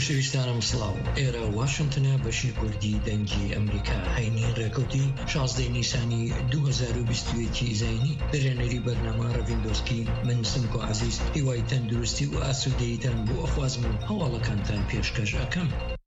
خۆشەویستانم سڵاو، ئێرە واشنگتنە بەشی کوردی دەنگی ئەمریکا هەینی ڕێکەوتی 16 نیسانی 2021 زینی بەرێنەری بەرنامە ڕەڤیندۆسکی من سمکۆ عەزیز هیوای تەندروستی و ئاسوودەییتان بۆ ئەخوازم و هەواڵەکانتان پێشکەش ئەکەم.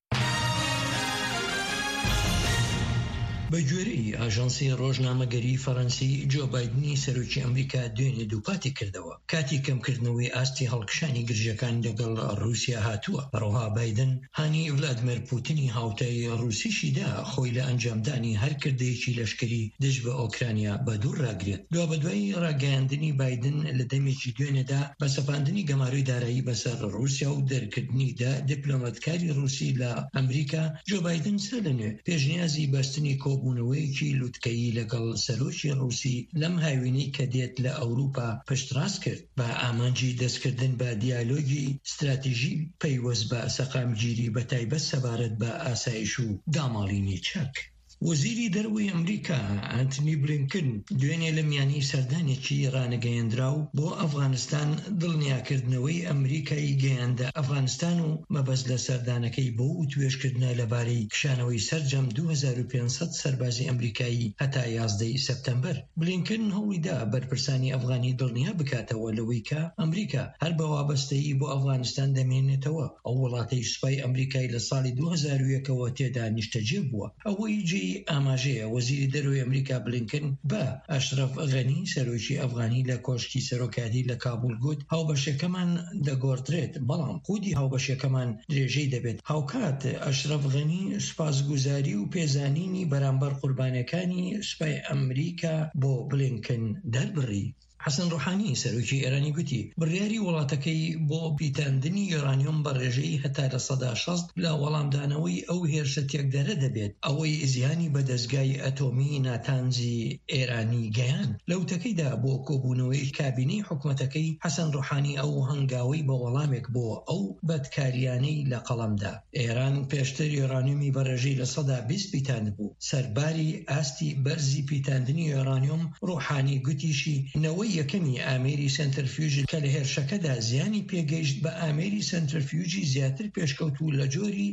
بەگوێرەی ئاژانسی ڕۆژنامەگەری فەڕەنسی جۆ بایدنی سەرۆکی ئەمریکا دوێنێ دووپاتی کردەوە. کاتی کەمکردنەوەی ئاستی هەڵکشانی گرژەکان لەگەڵ رووسیا هاتووە. بەڕەوها بایدن هانی ڤلادیمیر پوتینی هاوتای رووسیشیدا خۆی لە ئەنجامدانی هەر کردەیەکی لەشکری دژ بە ئۆکرانیا بەدوور ڕاگرێت. دوا بەدوای ڕاگەیاندنی بایدن لە دەمێکی دوێنێدا بە سەپاندنی گەماروی دارایی بەسەر رووسیا و دەرکردنیدا دیپلۆمەتکاری رووسی لە ئەمریکا جۆ بایدن سەرلەنوێ پێشنیازی بەستنی کۆبوونەوەیەکی لوتکەیی لەگەڵ سەرۆکی رووسی لەم هاوینەی کە دێت لە ئەوروپا پشتڕاست کرد بە ئامانجی دەستکردن بە دیالۆگی استراتیژی پەیوەست بە سەقامگیری بە تایبەت سەبارەت بە ئاسایش و داماڵینی چەک. وەزیری دەرەوەی ئەمریکا ئەنتنی بلینکن دوێنێ لە میانی سەردانێکی ڕانەگەیەندراو بۆ ئەفغانستان دڵنیاکردنەوەی ئەمریکای گەیاندە ئەفغانستان و مەبەست لە سەردانەکەی بۆ و توێشکردنە لەبارەی کشانەوەی سەرجەم 2500 سەربازی ئەمریکایی هەتا 11 سەپتەمبەر. بلینکن هەوڵیدا بەرپرسانی ئەفغانی دڵنیا بکاتەوە لەوەی کە ئەمریکا هەر بە وابەستەیی بۆ ئەفغانستان دەمێنێتەوە. ئەو وڵاتەی سوپای ئەمریکای لە ساڵی 2001ەوە تێدا نیشتەجێ بووە. ئەوەی جێی ئاماژەیە وەزیری دەرەوەی ئەمریکا بلینکن بە ئەشرەف غەنی سەرۆکی ئەفغانی لە کۆشکی سەرۆکاتی لە کابول گوت هاوبەشەکەمان دەگۆڕدرێت بەڵام قودی هاوبەشەکەمان درێژەی دەبێت. هاوکات ئەشرەف غەنی سوپاسگوزاری و پێزانینی بەرامبەر قوربانیەکانی سوپای ئەمریکا بۆ بلینکن دەربڕی. حەسەن ڕوحانی سەرۆکی ئێرانی گوتی بڕیاری وڵاتەکەی بۆ پیتاندنی یۆرانیۆم بە ڕێژەی هەتا لە 60 لە وەڵامدانەوەی ئەو هێرشە تێکدەرە دەبێت ئەوەی زیانی بە دەستگای ئەتۆمی ناتانزی ئێرانی گەیان. لەوتەکەیدا بۆ کۆبوونەوەی کابینەی حکوومەتەکەی حەسەن ڕوحانی ئەو هەنگاوی بە وەڵامێک بۆ ئەو بەدکاریانەی لە قەڵەمدا. ئێران پێشتر یۆرانیۆمی بە ڕێژەی لە 20 پیتاند بوو. سەرباری ئاستی بەرزی پیتاندنی یۆرانیۆم ڕوحانی گوتیشی نەوەی یەکەمی ئامێری سنترفیوژ کە لە هێرشەکەدا زیانی پێگەیشت بە ئامێری سنترفیوژی زیاتر پێشکەوتوو لە جۆری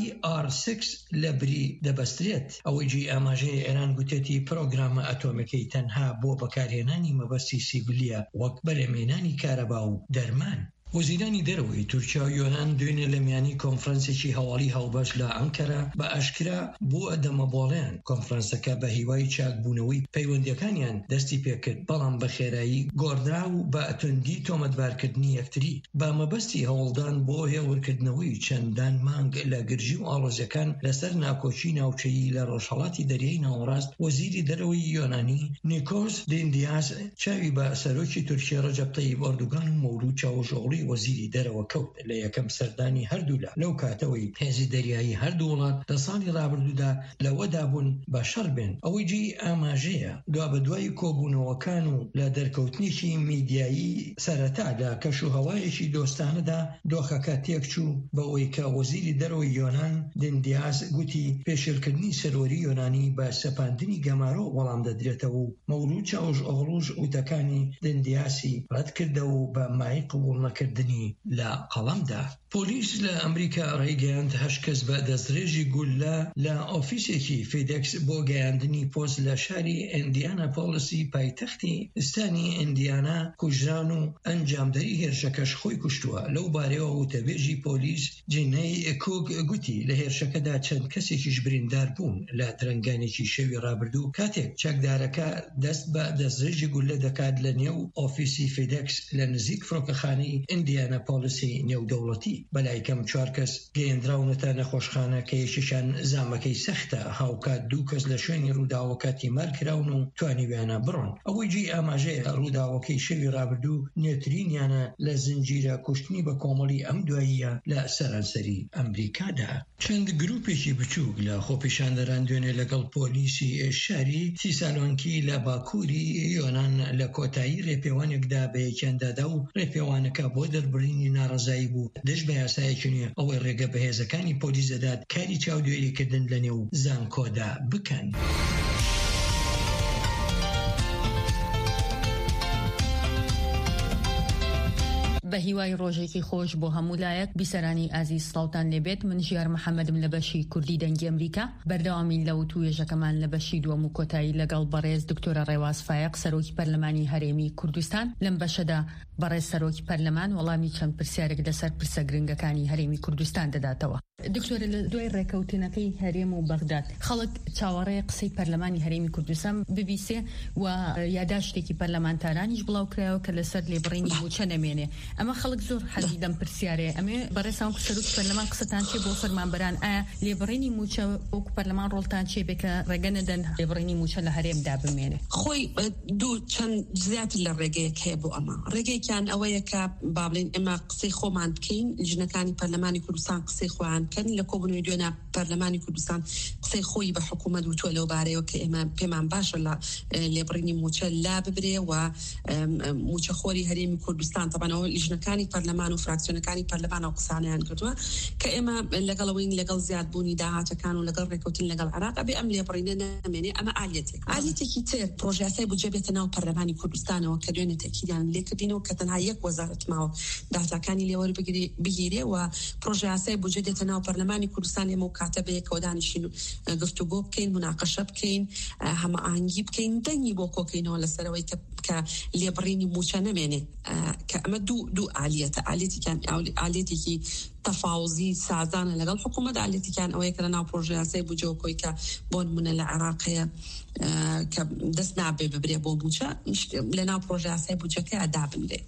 IR6 لە بری دەبەسترێت. ئەوەی ئاماژەیە ئێران گوتێتی پرۆگرامە ئەتۆمەکەی تەنها بۆ بەکارهێنانی مەبەستی سیڤیلیە وەک بەرهەمهێنانی کارەبا و دەرمان. وەزیرانی دەرەوەی تورکیا و یۆنان دوێنێ لە میانی کۆنفرەنسێکی هەواڵی هەڵبەش لە ئەنکەرە بە ئاشکرا بۆ ئەدەمەبۆڵیان. کۆنفرەنسەکە بە هیوای چاکبوونەوەی پەیوەندیەکانیان دەستی پێکرد بەڵام بە خێرایی گۆڕدرا و بە ئەتوندی تۆمەتبارکردنی یەکتری بە مەبەستی هەوڵدان بۆ هێورکردنەوەی چەندان مانگ لە گرژی و ئاڵۆزیەکان لەسەر ناکۆچی ناوچەیی لە ڕۆژهەڵاتی دەریای ناوەڕاست. وەزیری دەرەوەی یۆنانی نیکۆس دیندیاز چاوی بە سەرۆکی تورکیا ڕەجەب تەیب ئەردوغان و مەولود چاوشئۆغڵی وەزیری دەرەوە کەوت لە یەکەم سەردانی هەردوولا. لەو کاتەوەی هێزی دەریایی هەردوو وڵات لە ساڵی ڕابردوودا لەوەدا بوون بە شەڕ بێن. ئەوەی جێی ئاماژەیە دوا بەدوای کۆبوونەوەکان و لە دەرکەوتنێکی میدیایی سەرەتا لە کەش و هەوایەکی دۆستانەدا دۆخەکە تێکچوو بەوەی کە وەزیری دەرەوەی یۆنان دیندیاز گوتی پێشێلکردنی سەرۆری یۆنانی بە سەپاندنی گەمارۆ وەڵام دەدرێتەوە و مەولود چاوشئۆغڵوش وتەکانی دیندیاسی ڕەت کردەوە و بە مای قبوڵ نەکردنی لە قەڵەمدا. پۆلیس لە ئەمریکا ڕێگەیاند 8 کەس بە دەستدرێژی گولە لە ئۆفیسێکی فیدەکس بۆ گەیاندنی پۆست لە شاری ئیندیاناپۆلیسی پایتەختی ئستانی ئیندیانا کوژران و ئەنجامدەری هێرشەکەش خۆی کوشتووە. لەو بارەوە وتەبێژی پۆلیس جینەی کوک گوتی لە هێرشەکەدا چەند کەسێکیش بریندار بوون لە درەنگانێکی شەوی ڕابردوو کاتێک چەکدارەکە دەست بە دەستدرێژی گولە دەکات لە نێو ئۆفیسی فیدەکس لە نزیک فڕۆکەخانەی ئیندیاناپۆلیسی نێودەوڵەتی. بەلای کەم 4 کەس گەیەندراونەتە نەخۆشخانە کە یەکێکیان زامەکەی سەختە. هاوکات 2 کەس لە شوێنی ڕووداوەکە تیمارکراون و توانیویانە بڕۆن. ئەوەی جێی ئاماژەیە ڕووداوەکەی شەوی ڕابردوو نێترینیانە لە زنجیرە کوشتنی بە کۆمەڵی ئەم دواییە لە سەرانسەری ئەمریکادا. چەند گروپێکی بچووک لە خۆپیشاندەران دوێنێ لەگەڵ پۆلیسی شاری تیسالۆنکی لە باکووری یۆنان لە کۆتایی ڕێپێوانێکدا بە یەکیاندادا و ڕێپێوانەکە بۆ دەربڕینی ناڕەزایی بوو دەست بە یاسایەکی نوێ ئەوەی ڕێگە بەهێزەکانی پۆلیس دەدات کاری چاودێریکردن لە نێو زانکۆدا بکەن. بە هیوای ڕۆژێکی خۆش بۆ هەمولایەک بیسەرانی ئازیز سڵاوتان لێبێت. من ژیار محەممەدم لە بەشی کوردی دەنگی ئەمریکا بەردەوامی لە وتوێژەکەمان لە بەشی دووەم و کۆتایی لەگەڵ بەڕێز دکتۆرە ڕێواز فایق سەرۆکی پەرلەمانی هەرێمی کوردستان لەم بەشەدا بەڕێز سەرۆکی پەرلەمان وەڵامی چەند پرسیارێک لەسەر پرسە گرنگەکانی هەرێمی کوردستان دەداتەوە. دکتۆرە لە دوای ڕێکەوتنەکەی هەرێم و بەغداد خەڵک چاوەڕێی قسەی پەرلەمانی هەرێمی کوردستان ببیسێ و یاداشتێکی پەرلەمانتارانیش بڵاو کرایەوە کە لەسەر لێبڕینی موچە نەمێنێ. ئەمە خەڵک زۆر حەزی دەم پرسیارەیە ئەمێ بەڕێسان سەرۆکی پەرلەمان قسەتان چێ بۆ فەرمانبەران ئایا لێبڕینی موچە وەکو پەرلەمان ڕۆڵتان چێ بێ کە ڕێگە نەدەن لێبڕینی موچە لە هەرێمدا بمێنێ؟ خۆی دوو چەند زیاتر لە ڕێگەیەک هەیە بۆ ئەمە. ڕێگەیەکیان ئەوەیە کە با بڵێن ئێمە قسەی خۆمان بکەین، لیژنەکانی پەرلەمانی کوردستان قسەی خۆیان بکەن، لە کۆبوونەوەی دوێنە پەرلەمانی کوردستان قسەی خۆی بە حکوومەت وتووە لەو بارەیەوە کە ئێمە پێمان باشە لە لێبڕینی موچە لا ببرێ و موچەخۆری هەرێمی کوردستان تەبانەوە لیژنەکانی پەرلەمان و فراکسیۆنەکانی پەرلەمان و قسانیان کردووە کە ئێمە لەگەڵەوەین لەگەڵ زیادبوونی داهاتەکان و لەگەڵ ڕێکەوتن لەگەڵ عێراق ئەبێ ئەم لێبڕینە نامێنێ. ئەمە ئالیەتێکی تر پرۆژەیاسای بودجە بێتە ناو پەرلەمانی کوردستانەوە کە دوێنێ تەکیدیان لێکردینەوە کە تەنها یەک وەزارەت ماوە داهاتەکانی لێوەرە بگیرێ و پرۆژەیاسای بودجە دێتە ناو پەرلەمانی کوردستان ئێمە و کاتە بەیەکەوە دانیشین و گفتوگۆ بکەین، مناقەشە بکەین، هەماهەنگی بکەین، دەنگی بۆ کۆکەینەوە لەسەرەوەی کە لێبڕینی موچە نەمێنێ. کە ئەمە دوو ئالیەتێکی تەفاوزی سازانە لەگەڵ حکوومەت، ئالیەتێکیان ئەوەیە کە لە ناو پرۆژەیاسای بودجە کۆی کە بۆ نمونە لە عێراقەیە کە دەست نابێ ببرێ بۆ موچە لە ناو پرۆژەیاسای بودجەکە دابنرێ.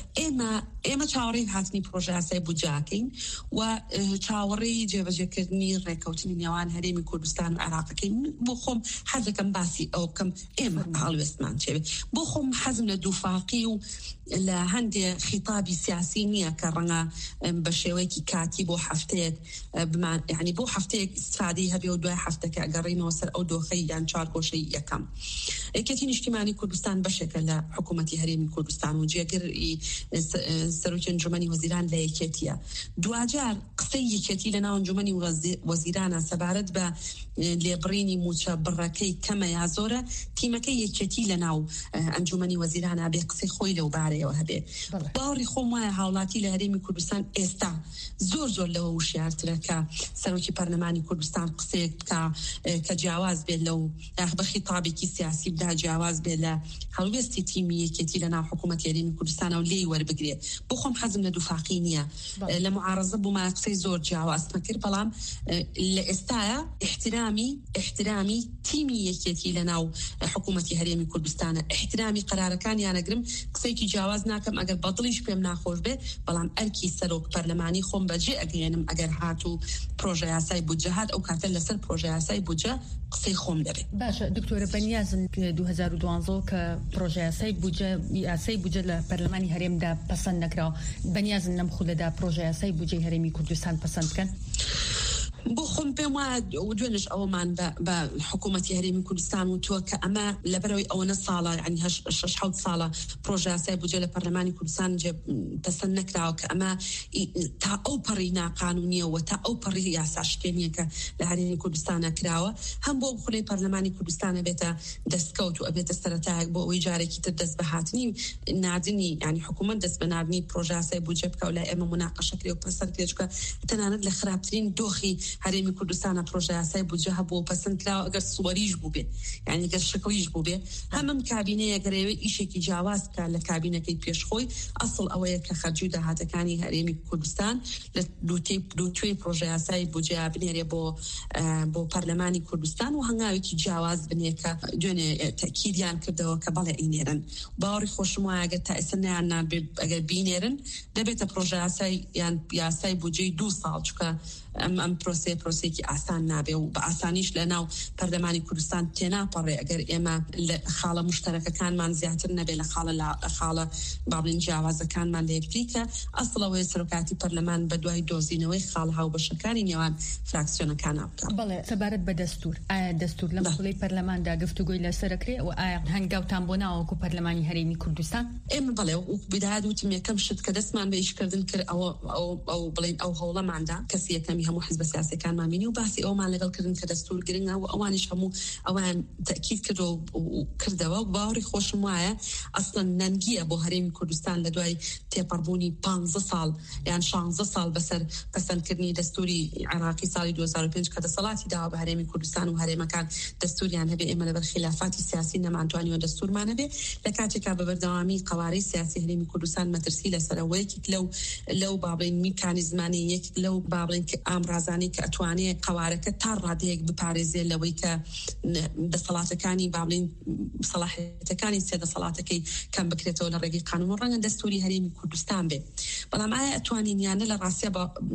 ئێمە چاوەڕێی هاتنی پرۆژەیاسای بودجەکەین و چاوەڕێی جێبەجێکردنی ڕێکەوتنی نێوان هەرێمی کوردستان و عێراقەکەین. بۆ خۆم حەزەکەم باسی ئەو بکەم ئێمە هەڵوێستمان چێبێ. بۆ خۆم حەزم لە دووفاقی و لە هەندێک خیتابی سیاسی نییە کە ڕەنگە بە شێوەیەکی کاتی بۆ هەفتەیەک یعنی بۆ هەفتەیەک استفادەی هەبێ و دوای هەفتەکە ئەگەڕینەوە سەر ئەو دۆخەی یان چارکۆشەی یەکەم. یەکێتی نیشتیمانی کوردستان بەشێکە لە حکوومەتی هەرێمی کوردستان و جێگەری سەرۆکی ئەنجومەنی وەزیران لە یەکێتیە. دوجار قسەی یەکێتی لە ناو ئەنجومەنی وەزیرانە سەبارەت بە لێبڕینی موچە بڕەکەی کەمە یا زۆرە، تیمەکەی یەکێتی لە ناو ئەنجومەنی وەزیرانە بێ قسەی خۆی لەو بارەیەوە هەبێ. باوەڕی خۆم وایە هاوڵاتی لە هەرێمی کوردستان ئێستا زۆر لەوە وشیارترە کە سەرۆکی پەرلەمانی کوردستان قسەیەک بکە کە جیاواز بێت لەو بە خیتابێکی سیاسی بدا، جیاواز بێت لە هەڵوێستی تیمی یەکێتی لە ناو حکوومەتی هەرێمی کوردستان و لێی وەربگرێت. بۆ خۆم حەزم لە دووفاقی نییە، لە معارەزە بوومە قسەی زۆر جیاواز نەکرد، بەڵام لە ئێستاە احترامی تیمی یەکێتی لە ناو حکوومەتی هەرێمی کوردستانە، احترامی قەرارەکانیان ئەگرم، قسەیەکی جیاواز ناکەم ئەگەر بەدڵیش پێم ناخۆش بێ، بەڵام ئەرکی سەرۆک پەرلەمانی خۆم بەجێ ئەگەێنم ئەگەر هات و پرۆژەیاسای بودجە هات ئەو کاتە لەسەر پرۆژەیاسای بودجە قسەی خۆم دەبێت. باشە دکتۆرە، بەنیازن 2012 کە پرۆژەیاسای بودجە لە پەرلەمانی هەرێمدا پەسەند نەکراوە، بەنیازن لەم خولەدا پرۆژەیاسای بودجەی هەرێمی کوردستان پەسەند بکەن؟ بۆ خۆم پێم وایە دوێنش ئەوەمان بە حکوومەتی هەرێمی کوردستان وتووە کە ئەمە لەبەرەوەی ئەوەنە ساڵە ینی 6 ساڵە پرۆژەیاسای بودجە لە پەرلەمانی کوردستان پەسەند نەکراوە کە ئەمە تا ئەو پەڕی ناقانونیەوە تا ئەو پەڕی یاساشکێنیە کە لە هەرێمی کوردستانە کراوە، هەم بۆ خولەی پەرلەمانی کوردستانە بێتە دەستکەوت و ئەبێتە سەرەتایەک بۆ ئەوەی جارێکی تر دەست بە هاتنی نادنی ینی حکوومەت دەست بە نادنی پرۆژەیاسای بودجە بکە و لای ئێمە مناقەشەکرێ و پەسەند کرێ، چونکە تەنانەت لە خراپترین دۆخی هەرێمی کوردستانە پرۆژەیاسای بودجە هەبوو پەسەند کراوە ئەگەر سووەریش بوو بێ یعنی ئەگەر شکڵیش بوو بێ، هەمم کابینەیە گەرەوێ ئیشێکی جیاواز بکە لە کابینەکەی پێشخۆی. ئەسڵ ئەوەیە کە خەرجی و داهاتەکانی هەرێمی کوردستان لە دووتوێی پرۆژەیاسای بودجە بنێرێ بۆ پەرلەمانی کوردستان و هەنگاوێکی جیاواز بنێ کە دوێنێ تەکیدیان کردەوە کە بەڵێ ئینێرن. باوەڕی خۆشم وایە ئەگەر تا ئێستا نەیان ئەگەر بینێرن دەبێتە پرۆژەیاسای یان یاسای بودجەی 2 ساڵ، چونکە ئەم پرۆسەیەکی ئاسان نابێ و بە ئاسانیش لە ناو پەرلەمانی کوردستان تێناپەڕێ ئەگەر ئێمە لە خاڵە مشتەرەکەکانمان زیاتر نەبێ لە خاڵە بابلین جیاوازەکانمان لێبکە. ئەسڵەوەی سەرۆکاتی پەرلەمان بە دوای دۆزینەوەی خاڵ هاوبەشەکانی نێوان فراکسیۆنەکان بکە. بەڵێ سەبارەت بە دەستور، ئایا دەستور لەم خولەی پەرلەماندا گفتوگۆی لەسەرەکرێ و ئایا هەنگاوتان بۆ ناوەکو پەرلەمانی هەرێمی کوردستان؟ ئێمە بەڵێ بداهات وتم یەکەم شت کە دەستمان بە ئیشکردن کرد ئەو بڵێن ئەو هەوڵەماندا کەسی یەکەمی هەموو حیزب سیاسی سیاسەکانمان بینی و باسی ئەومان لەگەڵکردن کە دەستور گرنگە و ئەوانیش هەموو ئەوان تاکید کردەوە و باوەڕی خۆشم وایە ئەسڵەن نەنگیە بۆ هەرێمی کوردستان لە دوای تێپەڕبوونی 15 ساڵ یان 16 ساڵ بەسەر پەسەندکردنی دەستوری عێراقی ساڵی 2005 کە دەسەڵاتی داوە بە هەرێمی کوردستان و هەرێمەکان دەستوریان هەبێ ئێمە لەبەر خلافاتی سیاسی نەمانتوانیوە دەستورمان هەبێ لە کاتێکا بە بەردەوامی قوارەی سیاسی هەرێمی کوردستان مەترسی لەسەرەوە یەکێک لەو بابڵین میکانیزمانی یەکێک لەو بابڵین کە ئامرازانی کە ئەتوانێت قوارەکە تا ڕادەیەک بپارێزێ لەوەی کە دەسەڵاتەکانی بابڵین سەلاحیەتەکانی سێدەسەڵاتەکەی کەم بکرێتەوە لە ڕێگەی قانون و ڕەنگە دەستوری هەرێمی کوردستان بێ بەڵام ئایا ئەتوانین یانە لە ڕاستیە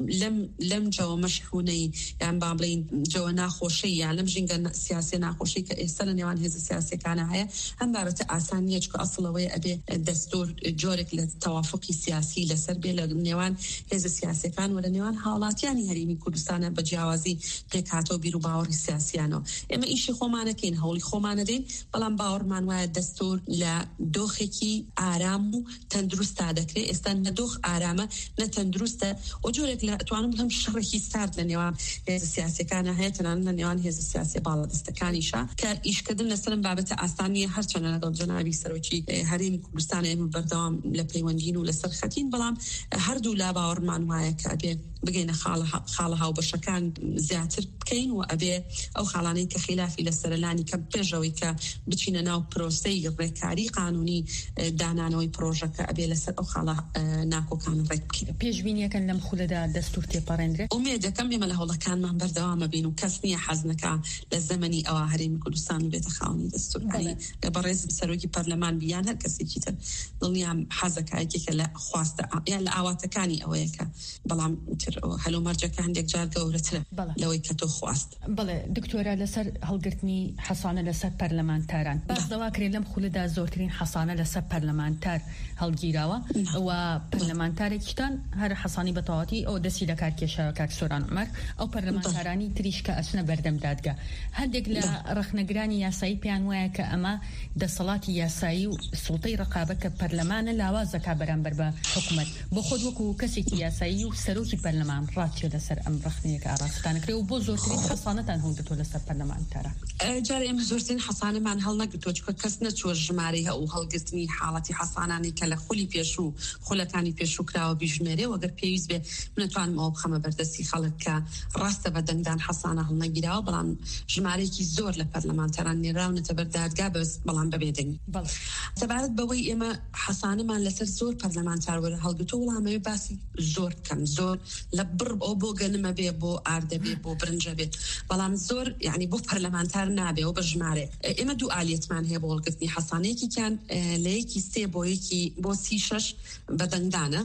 لەم جەوە مەشحونەی یان بابڵین جەوە ناخۆشەی یان لەم ژینگە سیاسی ناخۆشی کە ئێستا لە نێوان هێزە سیاسیەکانە هەیە ئەم بابەتە ئاسان نییە چکە ئەسڵەوەی ئەبێ دەستور جۆرێک لە تەوافقی سیاسی لەسەر بێ لە نێوان هێزە سیاسیەکان و لە نێوان هاوڵاتیانی هەرێمی کوردستانە بە جیاوازی پێکهاتەوە بیر و باوەڕی سیاسیانەوە ئێمە ئیشی خۆمانەکەین هەوڵی خۆمانە دەین بەڵام باوەڕمان وایە دەستور لە دۆخێکی ئارام و تەندروستا دەکرێت ئێستا نە دۆخ ئارامە نە تەندروستە و جۆرێک لە ئەتوانم هەم شەڕێکی سارد لە نێوان هێزە سیاسیەکانە هەیە تەنانەت لە نێوان هێزە سیاسی باڵەدەستەکانیشە کە ئیشکردن لەسەرم بابەتە ئاسانیە هەرچەندە لەگەڵ جەنابی سەرۆکی هەرێمی کوردستان ئێمە بەردەوام لە پەیوەندین و لەسەر خەتین بەڵام هەردوو لا باوەڕمان وایە کە ئەبێ بگەینە خاڵە هاوبەشەکان زیاتر بکەین و ئەبێ ئەو خاڵانەی کە خلافی لەسەرلانی کە پێشەوەی کە بچینە ناو پرۆسەی ڕێکاری قانونی دانانەوەی پرۆژەکە ئەبێ لەسەر ئەو خاڵە ناکۆکان ڕێک بکەین. پێشبینیەکەن لەم خولەدا دەستور تێپەڕێنرێت؟ ئومێدەکەم ئێمە لە هەوڵەکانمان بەردەوامە بین و کەس نییە حەزنەکە لە زەمەنی ئەوە هەرێمی کوردستان بێتە خاوەنی دەستور لە بەڕێز سەرۆکی پەرلەمان بیان هەر کەسێکی تر دڵنیام حەزەکایەکێکە لە خواستە یان لە ئاواتەکانی ئەوەیە کە بەڵام هەلومەرجەکە هەندێک جار گەورەترە لەوەی کە تۆ خواست. بەڵێ دکتۆرە لەسەر هەڵگرتنی حەسانە لەسەر پەرلەمانتاران بەڵێوا کرێت لەم خولەدا زۆرترین حەسانە لەسەر پەرلەمانتار هەڵگیراوە و پەرلەمانتارێکیشتان هەر حەسانی بەتەواتی ئەو دەستی لە کار کێشاوە کاک سۆران عومەر ئەو پەرلەمانتارانی تریش کە ئەچنە بەردەم دادگا هەندێک لە ڕەخنەگرانی یاسایی پێیان وایە کە ئەمە دەسەڵاتی یاسایی و سوڵتەی ڕقابە کە پەرلەمانە لاوازەکە بەرامبەر بە حکوومەت بۆ خۆت وەکو کەسێکی یاسایی و سەرۆکی پەرلەمان ڕاتچێ لەسەر ئەم ڕەخنەیەکە ئاڕاستانەکرێ و بۆ زۆرترین حەسانەتان هەڵگرتووە لەسەر پەرلەمانتارە؟ جارێ ئێمە زۆرترین حەسانەمان هەڵنەگرتووە چکە کەس نەچووە ژمارەی هەوو هەڵگرتنی حاڵەتی حەسانانی کە لە خولی پێشوو خولەکانی پێشوو کراوە بیژمێرێ و ئەگەر پێویست بێ منەتوانم ئەوە بخەمە بەردەستی خەڵک کە ڕاستە بە دەنگدان حەسانە هەڵنەگیراوە بەڵام ژمارەیەکی زۆر لە پەرلەمانتاران نێراونەتە بەر دادگا بەڵام بەبێ دەنگ. سەبارەت بەوەی ئێمە حەسانەمان لەسەر زۆر پەرلەمانتار وەرە هەڵگرتووە وڵامەوێ باسی زۆر کەم زۆر لە بڕ ئەو بۆ گەنمە بێ بۆ ئاردە بێ بۆ برنجە بێت بەڵام زۆر یعنی بۆ پەرلەمانتار نابێ و بە ژمارە ئێمە دوو ئالێتمان هەیە بۆ هەڵگرتنی حەسانەیەکیان لە یەکی 3 بۆ 36 بەدەنگدانە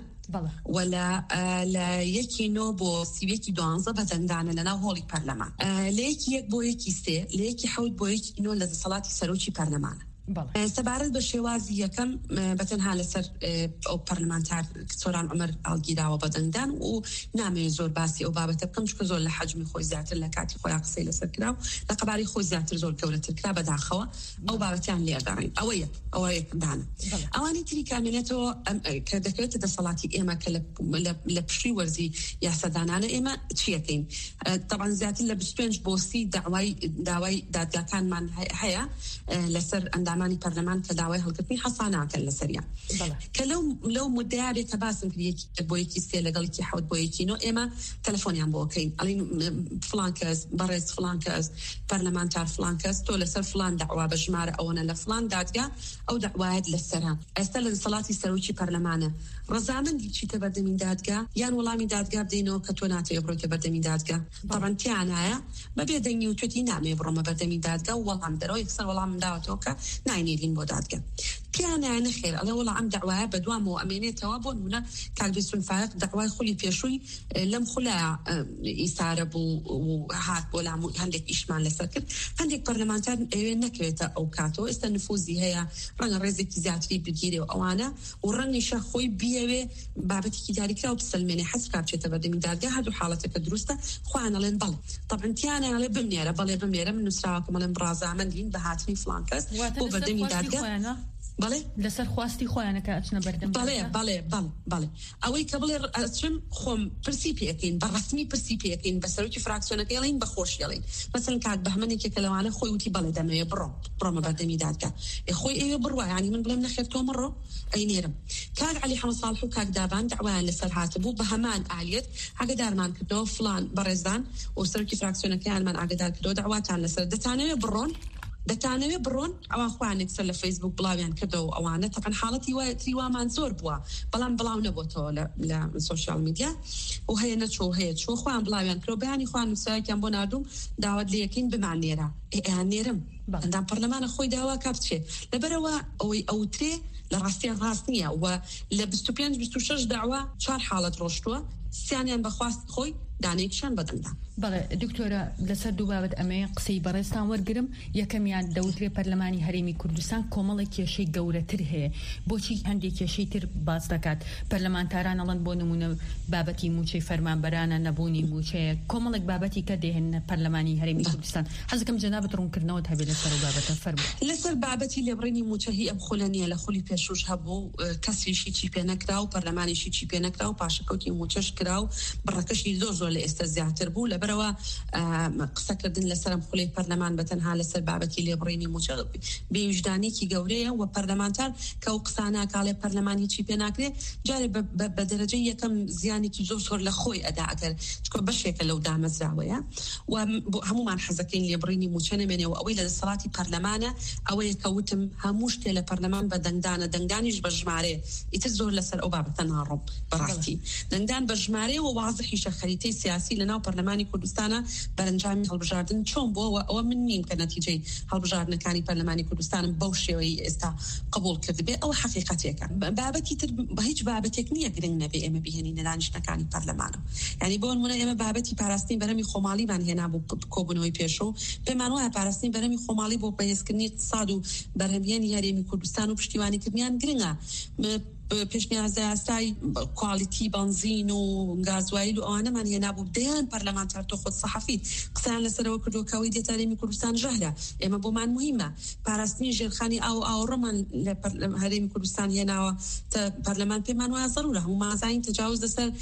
ولا لە 1 بۆ 12 بەدەنگدانە لەناو هۆڵی پەرلەمان لە یەکی 1 بۆ 3 لە یەکی 7 بۆ 9 لە دەسەڵاتی سەرۆکی پەرلەمانە. سەبارەت بە شێوازی یەکەم بەتەنها لەسەر ئەو پەرلەمانتار سۆران عومەر هەڵگیراوە بەدەنگدان و نامەوێت زۆر باسی ئەو بابەتە بکەم چکە زۆر لە حەجمی خۆی زیاتر لە کاتی خۆیان قسەی لەسەر کرا و لە قەباری خۆی زیاتر زۆر گەورەتر کرا بەداخەوە ئەو بابەتیان لێداڕین ئەوە یەکدانە. ئەوانی تری کامێنێتەوە کە دەکرێتە دەسەڵاتی ئێمە کە لە پشتی وەرزی یاسەدانانە ئێمە چیەکەین طبعا زیاتر لە 25 بۆ 30 داوای دادگاکانمان هەیە لەسەر ئەندامانی پەرلەمان کە داوای هەڵگرتنی حەساناکەن لەسەریان کە لەو مدعیێ کە باسم کردی بۆ یەکی 3 لەگەڵی 7 بۆ 1 ئێمە تەلەفۆنیان بۆ بکەین ئەڵین فلان کەس بەڕێز فلان کەس پەرلەمانتار فلان کەس تۆ لەسەر فلان داوا بە ژمارە ئەوەنە لە فلان دادگا ئەو داوایت لەسەرە ئێستا لە دەسەڵاتی سەرۆکی پەرلەمانە ڕەزامەندی چیتە بەردەمی دادگا یان وەڵامی دادگا بدەینەوە کە تۆ ناتوێ بڕۆیتە بەردەمی دادگا طبعا تیانایە بەبێ دەنگی و توێتی نامێ بڕۆمە بەردەمی دادگا و وەڵام دەرەوە یەکسەر وەڵام داوەتەوە کە ناینێرین بۆ دادگا پیانایە نەخێر ئەڵێ وەڵا ئەم داوایە بەدوامەوە ئەمێنێتەوە بۆ نمونە کاکبێسون فایق داوای خولی پێشووی لەم خولە ئیسارە بوو و هات بۆ لام هەندێک ئیشمان لەسەر کرد هەندێک پەرلەمانتار ئەوێ نەکرێتە ئەو کاتەوە ئێستا نفوزی هەیە ڕەنگە ڕێزێکی زیاتری بگیرێ و ئەوانە و ڕەنگیشە خۆی بیەوێ بابەتێکی دیاریکرا و بسەلمێنێ حەز بچێتە بەردەمی دادگا هەردوو حاڵەتەکە دروستە خۆیان ئەڵێن بەڵێ طبعا تیانایە بمنێرە بەڵێ بمێرە من نووسراوەکە مەڵێن ڕازامەندین بە هاتنی فلان کەس بۆ بەردەمی دادگا بەڵێ لەسەر خواستی خۆیانەکە ئەچنە بەردەم بەڵێ ئەوەی کە بڵێ ئەچم خۆم پرسی پێکەین بە ڕسمی پرسی پێکەین بە سەرۆکی فراکسیۆنەکە ڵین بەخۆشیڵین مەسەن کاک بەهمەنێکێکە لەوانە خۆی وتی بەڵێ دەمەوێ بڕۆمە بەردەمی دادگا خۆی ئێوە بڕوە ینی من بڵێم نەخێر تۆ مڕۆ ئەی نێرم کاک علی حەمەد ساڵح و کاک دابان دعوایان لەسەر هاتبوو بە هەمان ئالێت ئاگادارمان کردەوە فلان بەڕێزان و سەرۆکی فراکسیۆنەکەیانمان ئاگادار کردەوە دعواتان لەسەر دەتانەوێ بڕۆن ئەوان خۆیان یەکسەر لە فەیسبوک بڵاویان کردەوە ئەوانە تەقەن حاڵەتی وایە تریوامان زۆر بووە بەڵام بڵاو نەبووەوە لە سۆشیال میدیا و هەیە نەچۆ خۆیان بڵاویان کردەوە بەیانی خۆیان نووسراوێکیان بۆ نردوم داوات لە یەکەین بمان نێرە ئەیان نێرم ئەندام پەرلەمانە خۆی داوا کابچێ لەبەرەوە ئەوەی ئەوترێ لە ڕاستیان ڕاست نییە و لە 25-26 داوا 4 حاڵەت ڕۆشتووە سیانیان بەخواست خۆی دانێکشان بەدەندا. بەڵێ دکتۆرە لەسەر دوو بابەت ئەمەیە قسەی بەڕێستان وەرگرم یەکەمیان دەوترێ پەرلەمانی هەرێمی کوردستان کۆمەڵی کێشەی گەورەتر هەیە بۆچی هەندێک کێشەی تر باز دەکات پەرلەمانتاران ئەڵەن بۆ نمونە بابەتی موچەی فەرمانبەرانە نەبوونی موچەیە کۆمەڵێک بابەتی کە دێهێنە پەرلەمانی هەرێمی کوردستان حەزەکەم جەنابەت ڕوونکردنەوە هەبێ لەسەر بابەتە فەرموو لەسەر بابەتی لێبڕینی موچە هی ئەم خۆلە نییە لە خۆلی پێشوش هەبوو کەسیشی چی پێ نەکرا و پەرلەمانیشی چی پێ نەکرا و پاشەکەوتی موچەش کرا و بڕەکەشی زۆر لە ئێستا زیاتر بوو لەبەرەوە قسەکردن لەسەرم خولەی پەرلەمان بەتەنها لەسەر بابەتی لێبڕینی موچە بێوجدانێکی گەورەیە و پەرلەمانتار کە ئەو قسانە کاڵێ پەرلەمانی چی پێ ناکرێ جارێ بە دەرەجەی یەکەم زیانێکی زۆر لە خۆی ئەدا ئەگەر چکە بەشێکە لەو دامەزراوەیە و هەمومان حەزەکەین لێبڕینی موچە نەمێنێ و ئەوەی لە دەسەڵاتی پەرلەمانە ئەوەیە کە وتم هەموو شتێ لە پەرلەمان بە دەنگدانیش بە ژمارێ ئیتر زۆر لەسەر ئەو بابەتە ناڕۆم بەڕاستی دەنگدان بە ژمارێ و وازحیشە خەریتەی سیاسی لەناو پەرلەمانی کوردستانە بەرەنجامی هەڵبژاردن چۆن بووە ئەوە من نیم کە نەتیجەی هەڵبژاردنەکانی پەرلەمانی کوردستانم بەو شێوەی ئێستا قبول کرد بێ ئەوە حەقیقەتێکە بابەتی تر هیچ بابەتێک نییە گرنگ نەبێ ئێمە بهێنینە دانیشتەکانی پەرلەمانە یعنی بۆ نمونە ئێمە بابەتی پاراستنی بەرەمی خۆماڵیمان هێنا بوو کۆبوونەوەی پێشەوە پێمان وایە پاراستنی بەرەمی خۆماڵی بۆ بەهێزکردنی اقتصاد و بەرهەمهێنی هەرێمی کوردستان و پشتیوانیکردنیان گرنگە پێشنیازە ئاسای کوالیتی بنزین و گازوایل و ئەوانەمان هێنابوو دەیان پەرلەمانتار تۆ خۆت سەحەفیت قسەیان لەسەرەوە کردوکەوەی دێتە هەرێمی کوردستان ژەهرە ئێمە بۆمان مهمە پاراستنی ژێرخانی ئاوڕۆمان لە هەرێمی کوردستان هێناوە پەرلەمان پێمان وایە زەرورە هەموو مازاین تجاوز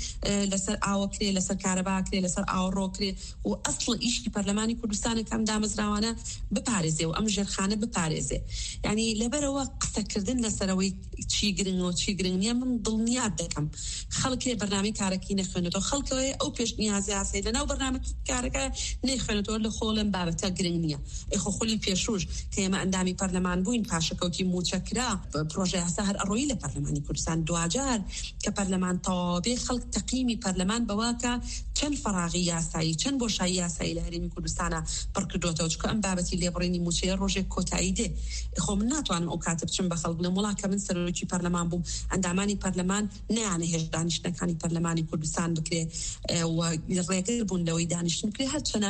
لەسەر ئاوە کرێ لەسەر کارەبا کرێ لەسەر ئاوڕۆ کرێ و ئەسڵ ئیشی پەرلەمانی کوردستانە کەم دامەزراوانە بپارێزێ و ئەم ژێرخانە بپارێزێ یعنی لەبەرەوە قسەکردن لەسەرەوەی چی گرنگەوە چی گرنگنیە من دڵنیات دەکەم خەڵکی بەرنامەی کارەکەی نەخوێنێتەوە خەڵکەوەی ئەو پێشنیازی ئاسایی لەناو بەرنامە کارەکە نەخوێنێتەوە لە خۆڵم بابەتە گرنگ نییە ئەخۆ خولی پێشوش کە ئێمە ئەندامی پەرلەمان بووین پاشەکەوتی موچەکرا پرۆژه یاسا هەر ئەڕۆیی لە پەرلەمانی کوردستان دوجار کە پەرلەمان تەواوی خەڵک تەقیمی پەرلەمان بەواکە چەند فەراغی یاسایی چەند بۆشایی یاسایی لە هەرێمی کوردستانە پڕکردوتەوە چکە ئەم بابەتی لێبڕینی موچەیە ڕۆژێک کۆتایی دێ خۆ من ناتوانم ئەو کاتە بچم بە خەڵک لە وڵات کە من سەرۆکی پەرلەمان بووم ئەندامانی پەرلەمان نەیانە هێش دانیشتەکانی پەرلەمانی کوردستان بکرێ و ڕێگر بوون لەوەی دانیشتن بکرێ هەرچەنە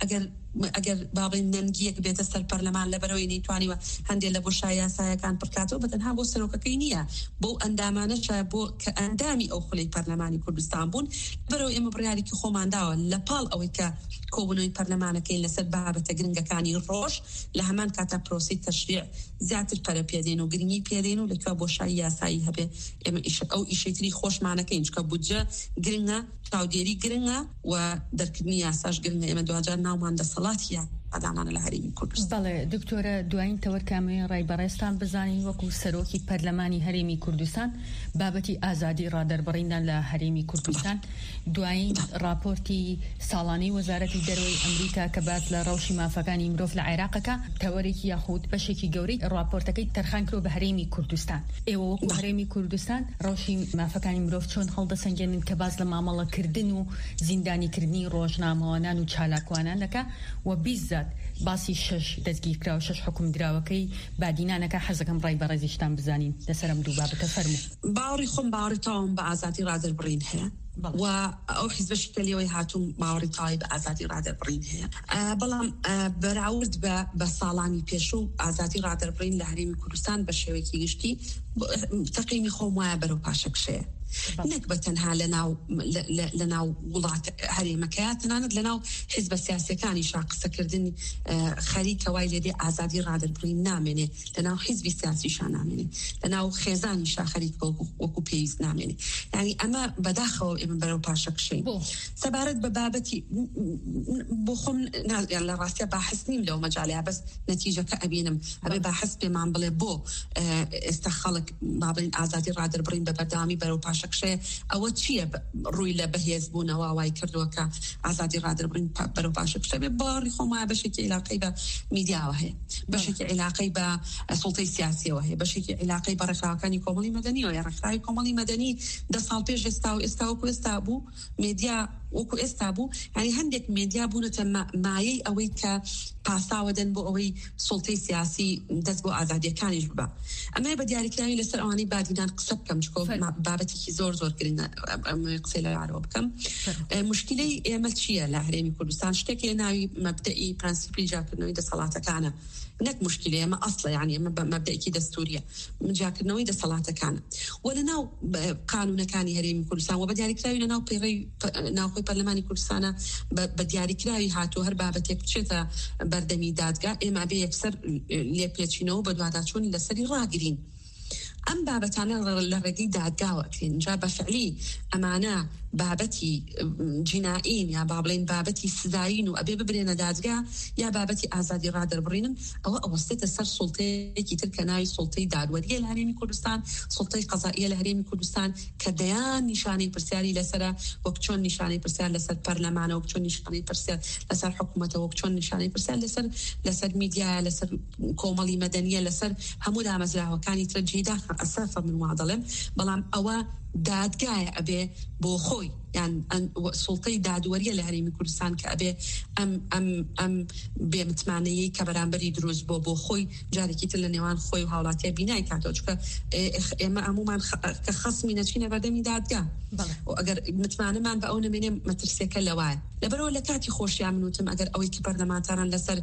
ئەگەر باڵین نەنگیەک بێتە سەر پەرلەمان لەبەرەوەی نەیتوانیوە هەندێک لە بۆشایی یاسایەکان پڕکاتەوە بەتەنها بۆ سەرۆکەکەی نییە بۆ ئەندامانە بۆ کە ئەندامی ئەو خولەی پەرلەمانی کوردستان بوون بەرەوە ئێمە بڕیارێکی خۆمانداوە لە پاڵ ئەوەی کە کۆبوونەوەی پەرلەمانەکەی لەسەر بابەتە گرنگەکانی ڕۆژ لە هەمان کاتە پرۆسی تەشریع زیاتر پەرە پێدێن و گرنگی پێدێن و لەکوێ بۆشایی یاسایی هەبێ ئێمە ئەو ئیشەیتری خۆشمانەکەین چکە بودجە گرنگە چاودێری گرنگە و دەرکردنی یاساش گرنگە ئێمە دوجار ناومان دەسەڵاتیە ئەدامانە لە هەرێمی کوردستان. بەڵێ دکتۆرە دوایین تەوەرکامەی ڕایبەڕێستان بزانین وەکو سەرۆکی پەرلەمانی هەرێمی کوردستان بابەتی ئازادی ڕادەربڕینان لە هەرێمی کوردستان دوایین راپۆرتی ساڵانەی وەزارەتی دەرەوەی ئەمریکا کە باس لە ڕەوشی مافەکانی مرۆڤ لە عێراقەکە تەوەرێکی یاخود بەشێکی گەورەی راپۆرتەکەی تەرخان کرۆ بە هەرێمی کوردستان ئێوە وەکو هەرێمی کوردستان ڕەوشی مافەکانی مرۆڤ چۆن هەڵدەسەنگێنن کە باس لە مامەڵەکردن و زیندانیکردنی ڕۆژنامەوانان و چالاکوانان دەکا و بیزات باسی 6 دەستگیر کرا و 6 حکم دراوەکەی بادینانەکە حەزەکەم ڕای بەڕێزیشتان بزانین لەسەرم دوو بابەتە فەرموو. باوەڕی خۆم باوەڕی تاوم بە ئازادی ڕادەربڕین هەیە و ئەو حیزبەشی کە لێوەی هاتووم باوەڕی تاوی بە ئازادی ڕادەربڕین هەیە بەڵام بەراورد بە ساڵانی پێشوو ئازادی ڕادەربڕین لە هەرێمی کوردستان بە شێوەیەکی گشتی تەقیمی خۆم وایە بەرەو پاشەکشەیە نەک بە تەنها لەناو وڵات هەرێمەکەیە تەنانەت لەناو حیزبە سیاسیەکانی قسەکردن خەریکەوای لێدێ ئازادی ڕادەربڕین نامێنێ لەناو حیزبی سیاسیشان نامێنێ لەناو خێزانی خەریک وەکو پێویست نامێنێ یعنی ئەمە بەداخەوە ئێمە بەرەو پاشەکشەین سەبارەت بە بابەتی بۆ خۆم لە ڕاستیە باحث نیم لەو مەجالەیە بەس نەتیجەکە ئەبینم ئەبێ باحث پێمان بڵێ بۆ ئێستا خەڵک بابڵین ئازادی ڕادەربڕین بە بەردەوامی بەرەو پاشەکشەیە ئەوە چییە ڕووی لە بەهێز بوونەوە وای کردووە کە ئازادی ڕادەربڕین بەرەو پاشەکشە بێ باڕی خۆمایە بەشێکی علاقەی بە میدیاوە هەیە بەشێکی علاقەی بە سوڵتەی سیاسیەوە هەیە بەشێکی علاقەی بە ڕێکخراوەکانی کۆمەڵی مەدەنیەوە یا ڕێکخراوی کۆمەڵی مەدەنی 10 ساڵ پێش ئێستا وەکو ئێستا بوو میدیا وەکو ئێستا بوو یعنی هەندێک میدیا بوونەتە مایەی ئەوەی کە پاساوەدەن بۆ ئەوەی سوڵتەی سیاسی دەست بۆ ئازادیەکانیش ببە ئەمە بە دیاریکراوی لەسەر ئەوانەی بادینان قسە بکەم چکۆ بابەتێکی زۆر گرنگە قسەی لە یارەوە بکەم مشکلەی ئێمە چییە لە هەرێمی کوردستان شتێکی ناوی مەبدەئی پرەنسیپی جاکردنەوەی دەسەڵاتەکانە نەک مشکلەیە ئەمە ئەسڵە یعنی ئەمە مەبدەیەکی دەستوریە جاکردنەوەی دەسەڵاتەکانە و لەناو قانونەکانی هەرێمی کوردستان و بە دیاریکراوی لەناو پەیڕەوی ناوخۆی پەرلەمانی کوردستانە بە دیاریکراوی هاتووە هەر بابەتێک بچێتە بەردەمی دادگا ئێمە بێ یەکسەر لێپێچینەوە بە دواداچوونی لەسەری ڕاگرین ئەم بابەتانە لە ڕێگەی دادگاوەکرێن جا بەفعلی ئەمانە بابەتی جینائین یا بابڵین بابەتی سزاین و ئەبێ ببرێنە دادگا یا بابەتی ئازادی ڕادەربڕینن ئەوە ئەوەستێتە سەر سوڵتەیەکی تر کە ناوی سوڵتەی دادوەریە لە هەرێمی کوردستان سوڵتەی قەزائیە لە هەرێمی کوردستان کە دەیان نیشانەی پرسیاری لەسرە وەک چۆن نیشانەی پرسیار لەسەر پەرلەمانە وەک چۆن نیشانەی پرسیار لەسەر حکوومەتە وەک چۆن نیشانەی پرسیار لەسەر میدیایە لەسەر کۆمەڵی مەدەنیە لەسەر هەموو دامەزراوەکانی تر جێدا ئەسافە من وادەڵێم بەڵام ئەوە دادگایە ئەبێ بۆ خۆی یان سوڵتەی دادوەریە لە هەرێمی کوردستان کە ئەبێ ئەم بێمتمانەیەی کە بەرامبەری دروست بۆ خۆی جارێکی تر لە نێوان خۆی و هاوڵاتیە بینای کاتەوە چونکە ئێمە هەمومان کە خەسمی نەچینە بەردەمی دادگا و ئەگەر متمانەمان بە ئەو نمێنێ مەترسیەکە لەوایە لەبەرەوە لە کاتی خۆشیان منوتم ئەگەر ئەوەی کە پەرلەمانتاران لەسەر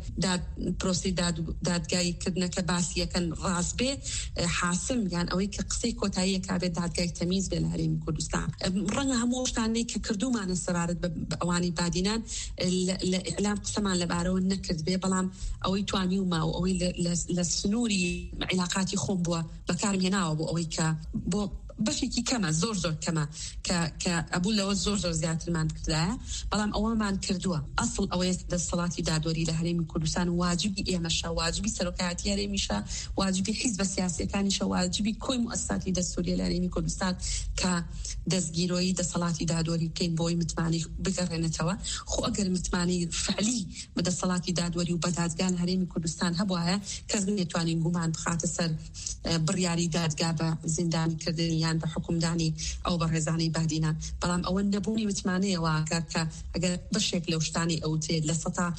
پرۆسی دادگایی کردنەکە باسیەکەن ڕاست بێ حاسم یان ئەوەی کە قسەی کۆتاییە کابێت دادگای تەمیز بێ لە هەرێمی کوردستان ڕەنگە هەموو شتانەی کە کردومانە سەبارەت بە ئەوانی بادینان لە ئیعلام قسەمان لەبارەوە نەکرد بێ بەڵام ئەوەی توانی و ماوە ئەوەی لە سنووری عیلاقاتی خۆم بووە بەکارم هێناوە بۆ ئەوەی کە بۆ بەشێکی کەمە زۆر کەمە کە ئەبوو لەوە زۆر زیاترمان کردایە بەڵام ئەوەمان کردووە ئەسڵ ئەوەیە دەسەڵاتی دادوەری لە هەرێمی کوردستان واجبی ئێمەشە واجبی سەرۆکایەتی هەرێمیشە واجبی حیزبە سیاسیەکانیشە واجبی کۆی موسساتی دەستوریە لە هەرێمی کوردستان کە دەستگیرۆیی دەسەڵاتی دادوەری بکەین بۆی متمانی بگەڕێنێتەوە خۆ ئەگەر متمانی فعلی بە دەسەڵاتی دادوەری و بە دادگان هەرێمی کوردستان هەبوایە کەس نێتوانین گومان بخاتە سەر بڕیاری دادگا بە زیندانی کردن یان بە حکومدانی ئەو بەڕێزانەی بادینان بەڵام ئەوە نەبوونی متمانەیەوە کە ئەگەر بەشێک لەو شتانی ئەوتێ لە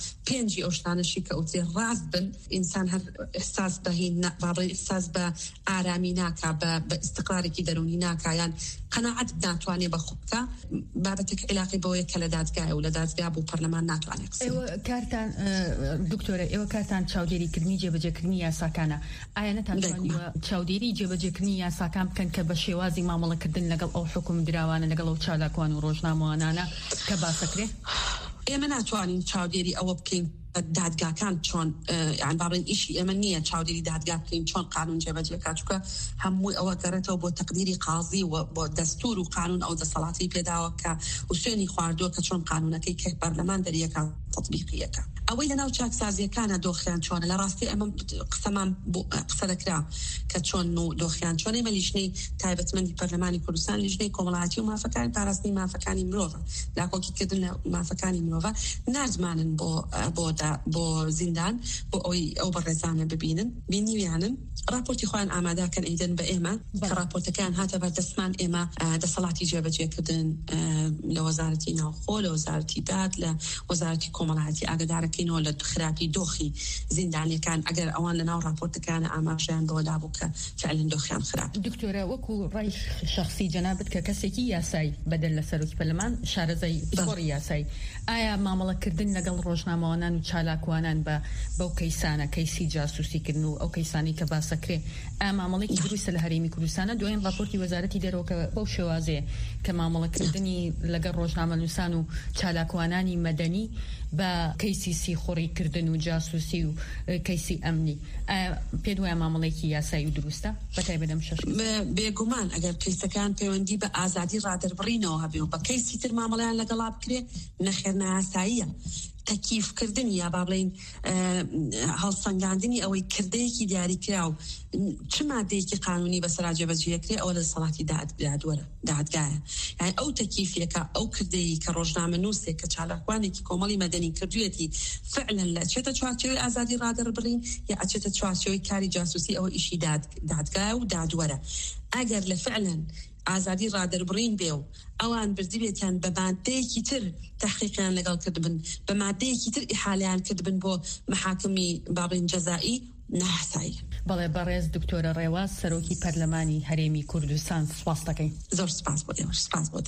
5 ئەو شتانەشی کە ئەوتێ ڕاست بن ئینسان هەر ئحساس بەهین باڵێ ئحساس بە ئارامی ناکا بە استقرارێکی دەرونی ناکایان قەناعەت ناتوانێ بە خۆبکە بابەتێک علاقی بەوەیە کە لە دادگایە و لە دادگا بوو پەرلەمان ناتوانێت قسە کارتان دکتۆرە ئێوە کارتان چاودێریکردنی جێبەجێکردنی یاساکانە ئایا نەتانتوانیوە چاودێری جێبەجێکردنی یاساکان بکەن کە بە شێوازی مامەڵەکردن لەگەڵ ئەو حکوم دراوانە لەگەڵ ئەو چالاکوان و ڕۆژنامەوانانە کە باسەکرێ ئێمە ناتوانین چاودێری ئەوە بکەین دادگاکان چۆن یان باڵێن ئیشی ئێمە نییە چاودێری دادگا بکەین چۆن قانون جێبەجێکات چونکە هەمووی ئەوە گەڕێتەوە بۆ تەقدیری قازی و بۆ دەستور و قانون ئەو دەسەڵاتی پێداوە کە وسێنی خواردووە کە چۆن قانونەکەی کە پەرلەمان دەریەکە تطبیقیەکە ئەوەی لەناو چاکسازیەکانە دۆخیان چۆنە لە ڕاستی ئەمە قسەمان قسە دەکرا کە چۆن و دۆخیان چۆن ئێمە لیژنەی تایبەتمەندی پەرلەمانی کوردستان لیژنەی کۆمەڵایەتی و مافەکانی پاراستنی مافەکانی مرۆڤە لاکۆکیکردن لە مافەکانی مرۆڤە نازمانن بۆ زیندان بۆ ئەو بەڕێزانە ببینن بینیویانن راپۆرتی خۆیان ئامادەکەن ئەیدەن بە ئێمە کە راپۆرتەکان هاتە بەردەستمان ئێمە دەسەڵاتی جێبەجێکردن لە وەزارەتی ناوخۆ لە وەزارەتی داد لە وەزارەتی کۆمەڵایەتی ئاگادارەکەینەوە لە خراپی دۆخی زیندانیەکان ئەگەر ئەوان لەناو راپۆرتەکانە ئاماژیان بەوەدا بوو کە فعلەن دۆخیان خراپ. دکتۆرە وەکو ڕای شەخسی جەنابەت کە کەسێکی یاسایی بەدەل لە سەرۆکی پەرلەمان شارەزای پۆڕی یاسایی ئایا مامەڵەکردن لەگەڵ ڕۆژنامەوانان و چالاکوانان بەو کەیسانە کەیسی جاسوسیکردن و ئەو کەیسانی کە باسەکرێ مامەڵێکی دروستە لە هەرێمی کوردستانە. دوایین راپۆرتی وەزارەتی دەرەوە بەو شێوازەیە کە مامەڵەکردنی لەگەڵ ڕۆژنامەنووسان و چالاکوانانی مەدەنی بە کەیسی سیخۆڕیکردن و جاسوسی و کەیسی ئەمنی پێ وایە مامەڵێکی یاسایی و دروستە بەتایبەت لەم شەش بێگومان ئەگەر کەیسەکان پەیوەندی بە ئازادی ڕادەربڕینەوە هەبێ و بە کەیسی تر مامەڵەیان لەگەڵا بکرێ نەخێر نایاساییە. تەکیفکردن یا با بڵێن هەڵسەنگاندنی ئەوەی کردەیەکی دیاریکرا و چ مادەیەکی قانونی بەسەرا جێبەجێکرێ ئەوە لە دەسەڵاتی دادگایە. یعنی ئەو تەکیفیەکە ئەو کردەیە کە ڕۆژنامەنووسێک کە چالاکوانێکی کۆمەڵی مەدەنی کردوێتی فعلا لە چێتە چوارچێوەی ئازادی ڕادەربڕین یا ئەچێتە چوارچێوەی کاری جاسوسی ئەوە ئیشی دادگایە و دادوەرە. ئەگەر لە فعلا ئازادی ڕادەربڕین بێ و ئەوان بردی بێتیان بە مادەیەکی تر تحقیقیان لەگەڵ کردبن بە مادەیەکی تر ئیحالیان کردبن بۆ محاکمی باڵین جەزایی نەحسایی. بەڵێ بەڕێز دکتۆرە ڕێواز سەرۆکی پەرلەمانی هەرێمی کوردستان سپاس دەکەین. زۆر سپاس بۆ ئێوە. سپاس بۆ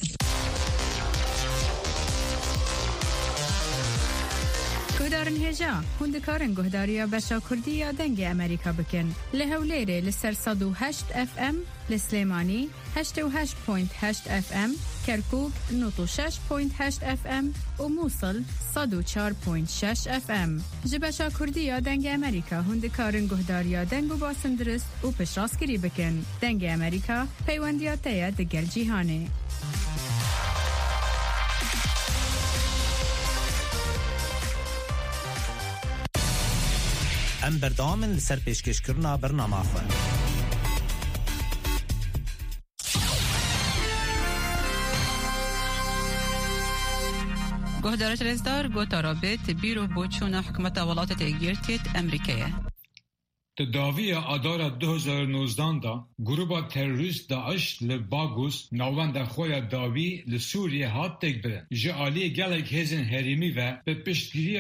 گۆدارن هێژا هوندکارن گۆداریە بەشا کوردی یا دەنگی ئەمریکا بکەن لە هەولێرێ لەسەر 108 FM لە سلێمانی 88.8 FM کەرکوک 96.8 FM و مووسڵ 104.6 FM ji بەشا کوردی یا دەنگی ئەمریکا هوندکارن گۆداریە دەنگ و باسن درست و پشتڕاستگیری بکەن. دەنگی ئەمریکا پەیوەندیاتەیە دەگەل جیهانێ. ام بردامن لسر پیشکشکرنا برنامه خواه. گهدارت رزدار گوتارابت بیرو بوچون حکومت ولایت تگیرتیت امریکیه. تداوی آدار 2019 دا گروه تروریست داعش لباگوس ناوند خویا داوی لسوریه هات تک بره. جعالی گلک هزن هریمی و به پشتگیری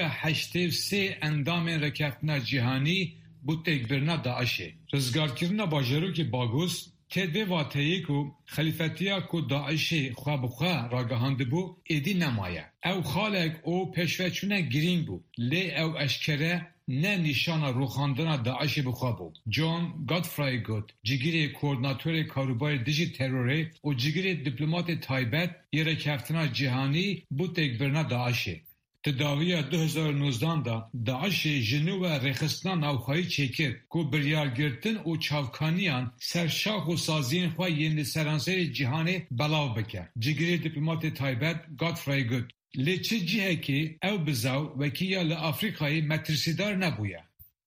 83 اندام رکفتنا جهانی بو تک برنا داعشه. رزگار کرنا باجروک باگوس تدوی واتهی کو خلیفتیا کو داعشی خواه بخواه راگهانده بو ایدی نمایه. او خالک او پشوچونه گرین بو. لی او اشکره نه نشان روخاندن داعش بخوابو. جان گادفرای گوت جگیری کوردیناتور کاروبار دیجی تروری و جگیری دیپلمات تایبت یه رکفتنا جهانی بو تکبرنا داعشه. تداوی 2019 دا داعش جنو و رخصتنا نوخایی چکر که بریارگرتن و چاوکانیان سرشاخ و سازین خواه یه سرانسر جهانی بلاو بکر. جگیری دیپلمات تایبت گادفرای گوت لی چه جیه که او بزاو وکیه لافریقای مترسیدار نبویه.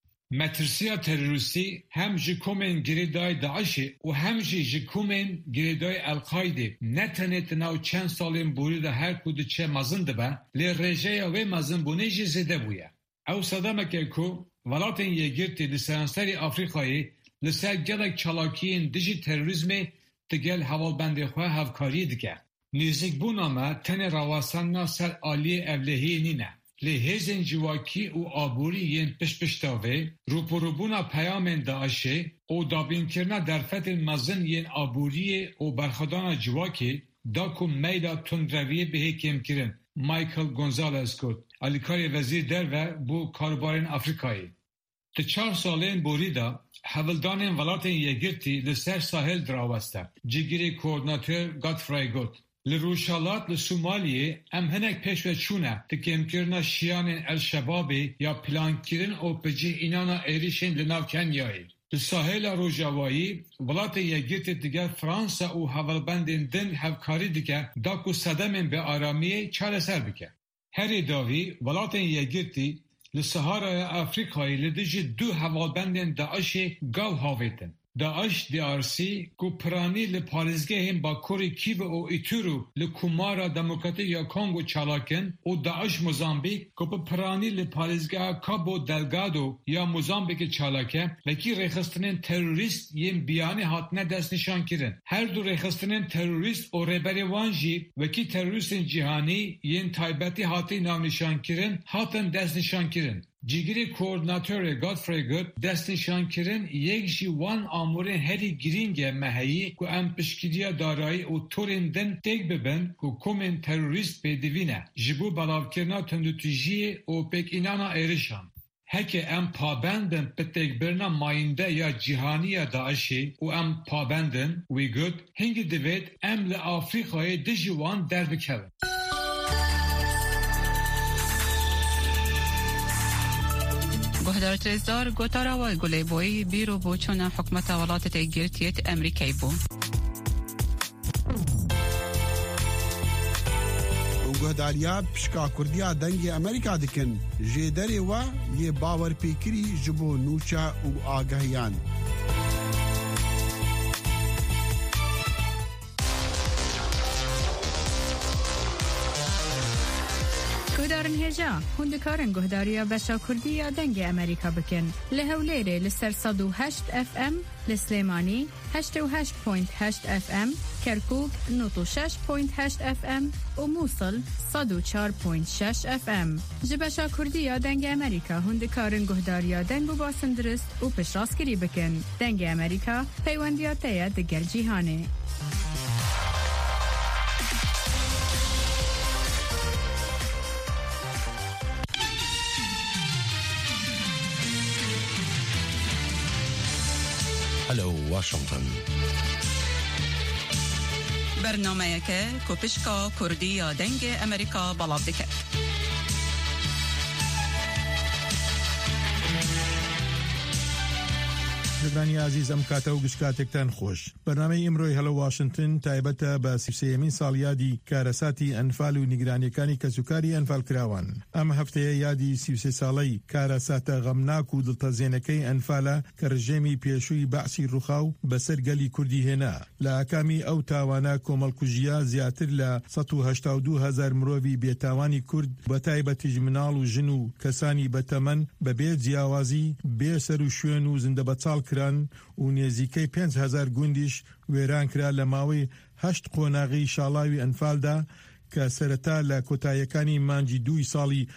مترسیا تروریستی هم جکومن گریدای داعشه و هم جکومن گریدای القاعده نتنه تناو چند سالین بوری ده هر کود چه مزنده با لی رژه و مزن بونه زده بویه. او صدامه که ولاتن یه گرتی لسرانسری افریقایی لسر گلک چالاکیین دیجی تروریزمه تگل حوالبنده خواه هفکاری دیگه. نزدیک بونامه تن رواسان سر عالی اولهی نینه. لی هزن جواکی و آبوری ین پشتاوه روپروبونا پیامن داعشه او دابین کرنا در فتن مزن ین آبوری او برخدانا جواکی داکو میلا تندرویه به کم کرن مایکل گونزالز کود علیکاری وزیر در و بو کاربارین افریقایی. تا 4 سالین بوری دا حولدانین ولاتن یگرتی لسر ساحل دراوسته جگیری کوردیناتور گادفرای گوت لروشالات لسومالیه ام هنک پیشوه چونه تکیم کرنا شیان الشبابی یا پلان کرن او پجه اینانا ایریشن لناو کنیایی. لساحل روجاوایی ولات یگیت دیگر فرانسا او حوالبندین دن هفکاری دیگر داکو صدمین به آرامیه چاره سر بکه. هری داوی ولات یگیتی لسهارای افریقایی لدیجی 2 حوالبندین داعش گاو هاویتن. داعش DRC کو پرانی لپارزگه هم با کوری کیو او ایتورو لکومارا دموکراتی یا کانگو چالاکن او داعش موزامبیک کو پرانی لپارزگه کابو دلگادو یا موزامبیک چالاکه وکی رخصتنین تروریست یم بیانی هاتنه دست نشان کرن. هر دو رخصتنین تروریست او ربری وانجی وکی تروریستین جهانی یم تایبتی هاتی نام نشان کرن هاتن دست نشان کرن. جیگری کوردیناتور گادفری گوت دست نشان کردن یک جوان آموره هری گرینگ مهیی که ام پشکیدیا دارایی و تورندن تک ببن که کومن تروریست بدوینه جبو بلاوکرنا تندوتیجی و پک اینانا ایرشان. هکه ام پابندن پتک برنا ماینده یا جهانی یا داعشی و ام پابندن وی گوت هنگی دوید ام لآفریقای دجوان در بکرن. گهدار تریزدار گوتارا و گلی بوی بیرو بوچون حکمت ولایت تگیرتیت امریکایی بو. گهداریا پشکا کردیا دنگ امریکا دکن جدری و یه باور پیکری جبو نوچا و آگاهیان. گهدارن هجا هندکارن گهداریا بشا کردیا دنگ امریکا بکن لهولیره لسر 108 FM لسلیمانی 88.8 FM کرکوک 96.8 FM و موصل 104.6 FM جبشا کردیا دنگ امریکا هندکارن گهداریا دنگ و باسندرست و پشراسکری بکن دنگ امریکا پیوندیاتیا دگر جیهانه. هلو واشنطن برنامه که کوپشکا کردی یا دنگ امریکا بلاب دکه. جدرانی عزیز ام کاتا و گشکاتکتان خوش. برنامه امروی هلو واشنطن تایبەتە بە 33مین ساڵیادی کارەساتی ئەنفال و نیگرانیەکانی کەسوکاری ئەنفال کراوان. ئەم هەفتەیە یادی 33 ساڵەی کارەساتە غەمناک و دڵتەزێنەکەی ئەنفالە کە ڕژێمی پێشووی بەعسی ڕووخاو بەسەر گەلی کوردی هێنا. لە ئاکامی ئەو تاوانە کۆمەڵکوژیە زیاتر لە 182,000 مرۆڤی بێتاوانی کورد بە تایبەتیش مناڵ و ژن و کەسانی بەتەمەن بەبێ جیاوازی بێ سەر و شوێن و زندە بەچاڵ کران و نێزیکەی 5,000 گوندیش وێران کرا لە ماوەی 8 قۆناغی شاڵاوی ئەنفالدا کە سەرەتا لە کۆتاییەکانی مانجی 2 ساڵی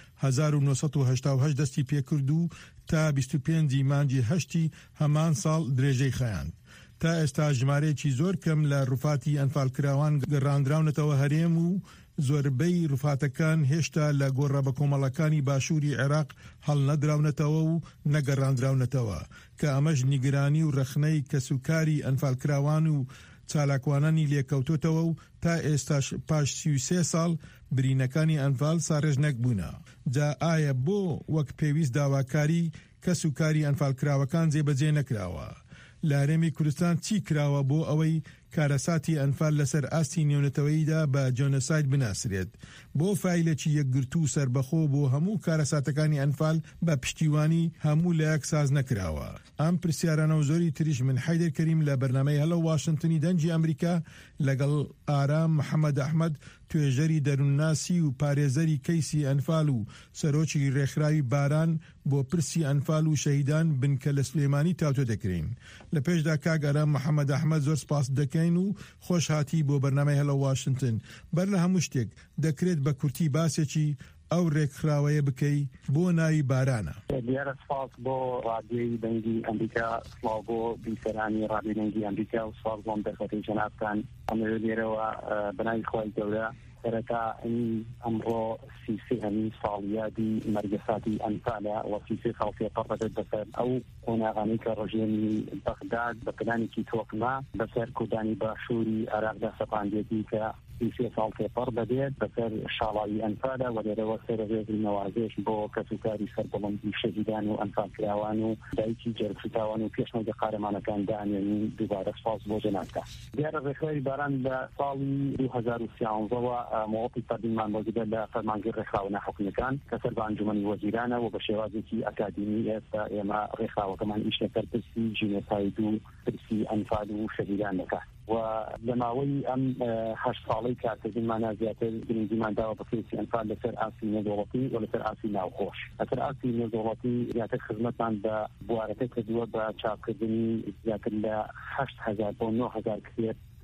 1988 دەستی پێکرد و تا 25 مانجی 8 هەمان ساڵ درێژەی خەیاند. تا ئێستا ژمارەیەکی زۆر کەم لە ڕوفاتی ئەنفالکراوان گەڕاندراونەتەوە هەرێم و زۆربەی ڕوفاتەکان هێشتا لە گۆڕە بە کۆمەڵەکانی باشووری عێراق هەڵ نەدراونەتەوە و نەگەڕاندراونەتەوە کە ئەمەش نیگرانی و ڕەخنەی کەسوکاری ئەنفالکراوان و چالاکوانانی لێکەوتۆتەوە و تا ئێستاش پاش 33 ساڵ برینەکانی ئەنفال ساڕێژ نەکبوونە. جا ئایا بۆ وەک پێویست داواکاری کەسوکاری ئەنفالکراوەکان جێبەجێ نەکراوە؟ لە هەرێمی کوردستان چی کراوە بۆ ئەوەی کارەساتی ئەنفال لەسەر ئاستی نێونەتەوەییدا بە جۆنۆساید بناسرێت؟ بۆ فایلێکی یەکگرتو و سربەخۆ بۆ هەموو کارەساتەکانی ئەنفال بە پشتیوانی هەموو لە یەک ساز نەکراوە؟ ئەم پرسیارانە و زۆری تریش من حەیدەر کەریم لە بەرنامەی هەلو واشنتنی دەنجی ئەمریکا لەگەڵ ئارام محەممەد ئەحمەد توێژەری دەروونناسی و پارێزەری کەیسی ئەنفال و سەرۆکی ڕێکخراوی باران بۆ پرسی ئەنفال و شەهیدان بنکە لە سلێمانی تاوتۆ دەکرین. لە پێشدا کاک ئارام محەممەد ئەحمەد زۆر سپاس دەکەین و خۆش هاتی بۆ بەرنامەی هەلو واشنتن. بەر لە هەموو شتێک دەکرێت بە کورتی باسێکی ئەو ڕێکخراوەیە بکەی بۆ ناوی بارانە. دیارە سپاس بۆ ڕادیۆی دەنگی ئەمریکا، سڵاو بۆ بیسەرانی ڕادیۆی دەنگی ئەمریکا و سپاس بۆم دەرفەتەی جەنابتان. ئەمەوێ لێرەوە بەناوی خۆی گەورە سەرەتا ئەمڕۆ 33 ساڵیادی مەرگەساتی ئەنفالە و 33 ساڵ پێپەڕ دەبێت بەسەر ئەو قۆناغانەی کە ڕژێمی بەغداد بە پلانێکی تۆکما بەسەر کوردانی باشووری عێراقدا سەپاندێتی کە 33 ساڵ پێپەڕ دەبێت بەسەر شاڵاوی ئەنفالە و لێرەوە سەرڕێزی نەوازێش بۆ کەسوکاری سەربەڵندی شەهیدان و ئەنفالکراوان و دایکی جەرگسوتاوان و پێشنەوەی قارەمانەکان دانێنین دووبارە سپاس بۆ جەنابتان. دیارە ڕێکخراوی باران لە ساڵی 2013ەوە مواڵی فەردینمان بۆگدە لە فەرمانگەی ڕێکخراوە ناحوکمیەکان کە سەر بە ئەنجومەنی وەزیرانە و بە شێوازێکی ئەکادیمی ئێستا ئێمە ڕێکخراوەکەمان ئیش لەسەر پرسی ژینۆساید و پرسی ئەنفال و شەهیدان دەکات. و لە ماوەی ئەم 8 ساڵەی کارکردنمانە زیاتر گرنگیمان داوە بە پرسی ئەنفال لەسەر ئاسی نێودەوڵەتی و لەسەر ئاسی ناوخۆش. لەسەر ئاسی نێودەوڵەتی زیاتر خزمەتمان بە بوارەکە کردووە بە چاپکردنی زیاتر لە 8,000 بۆ 9,000 کتێب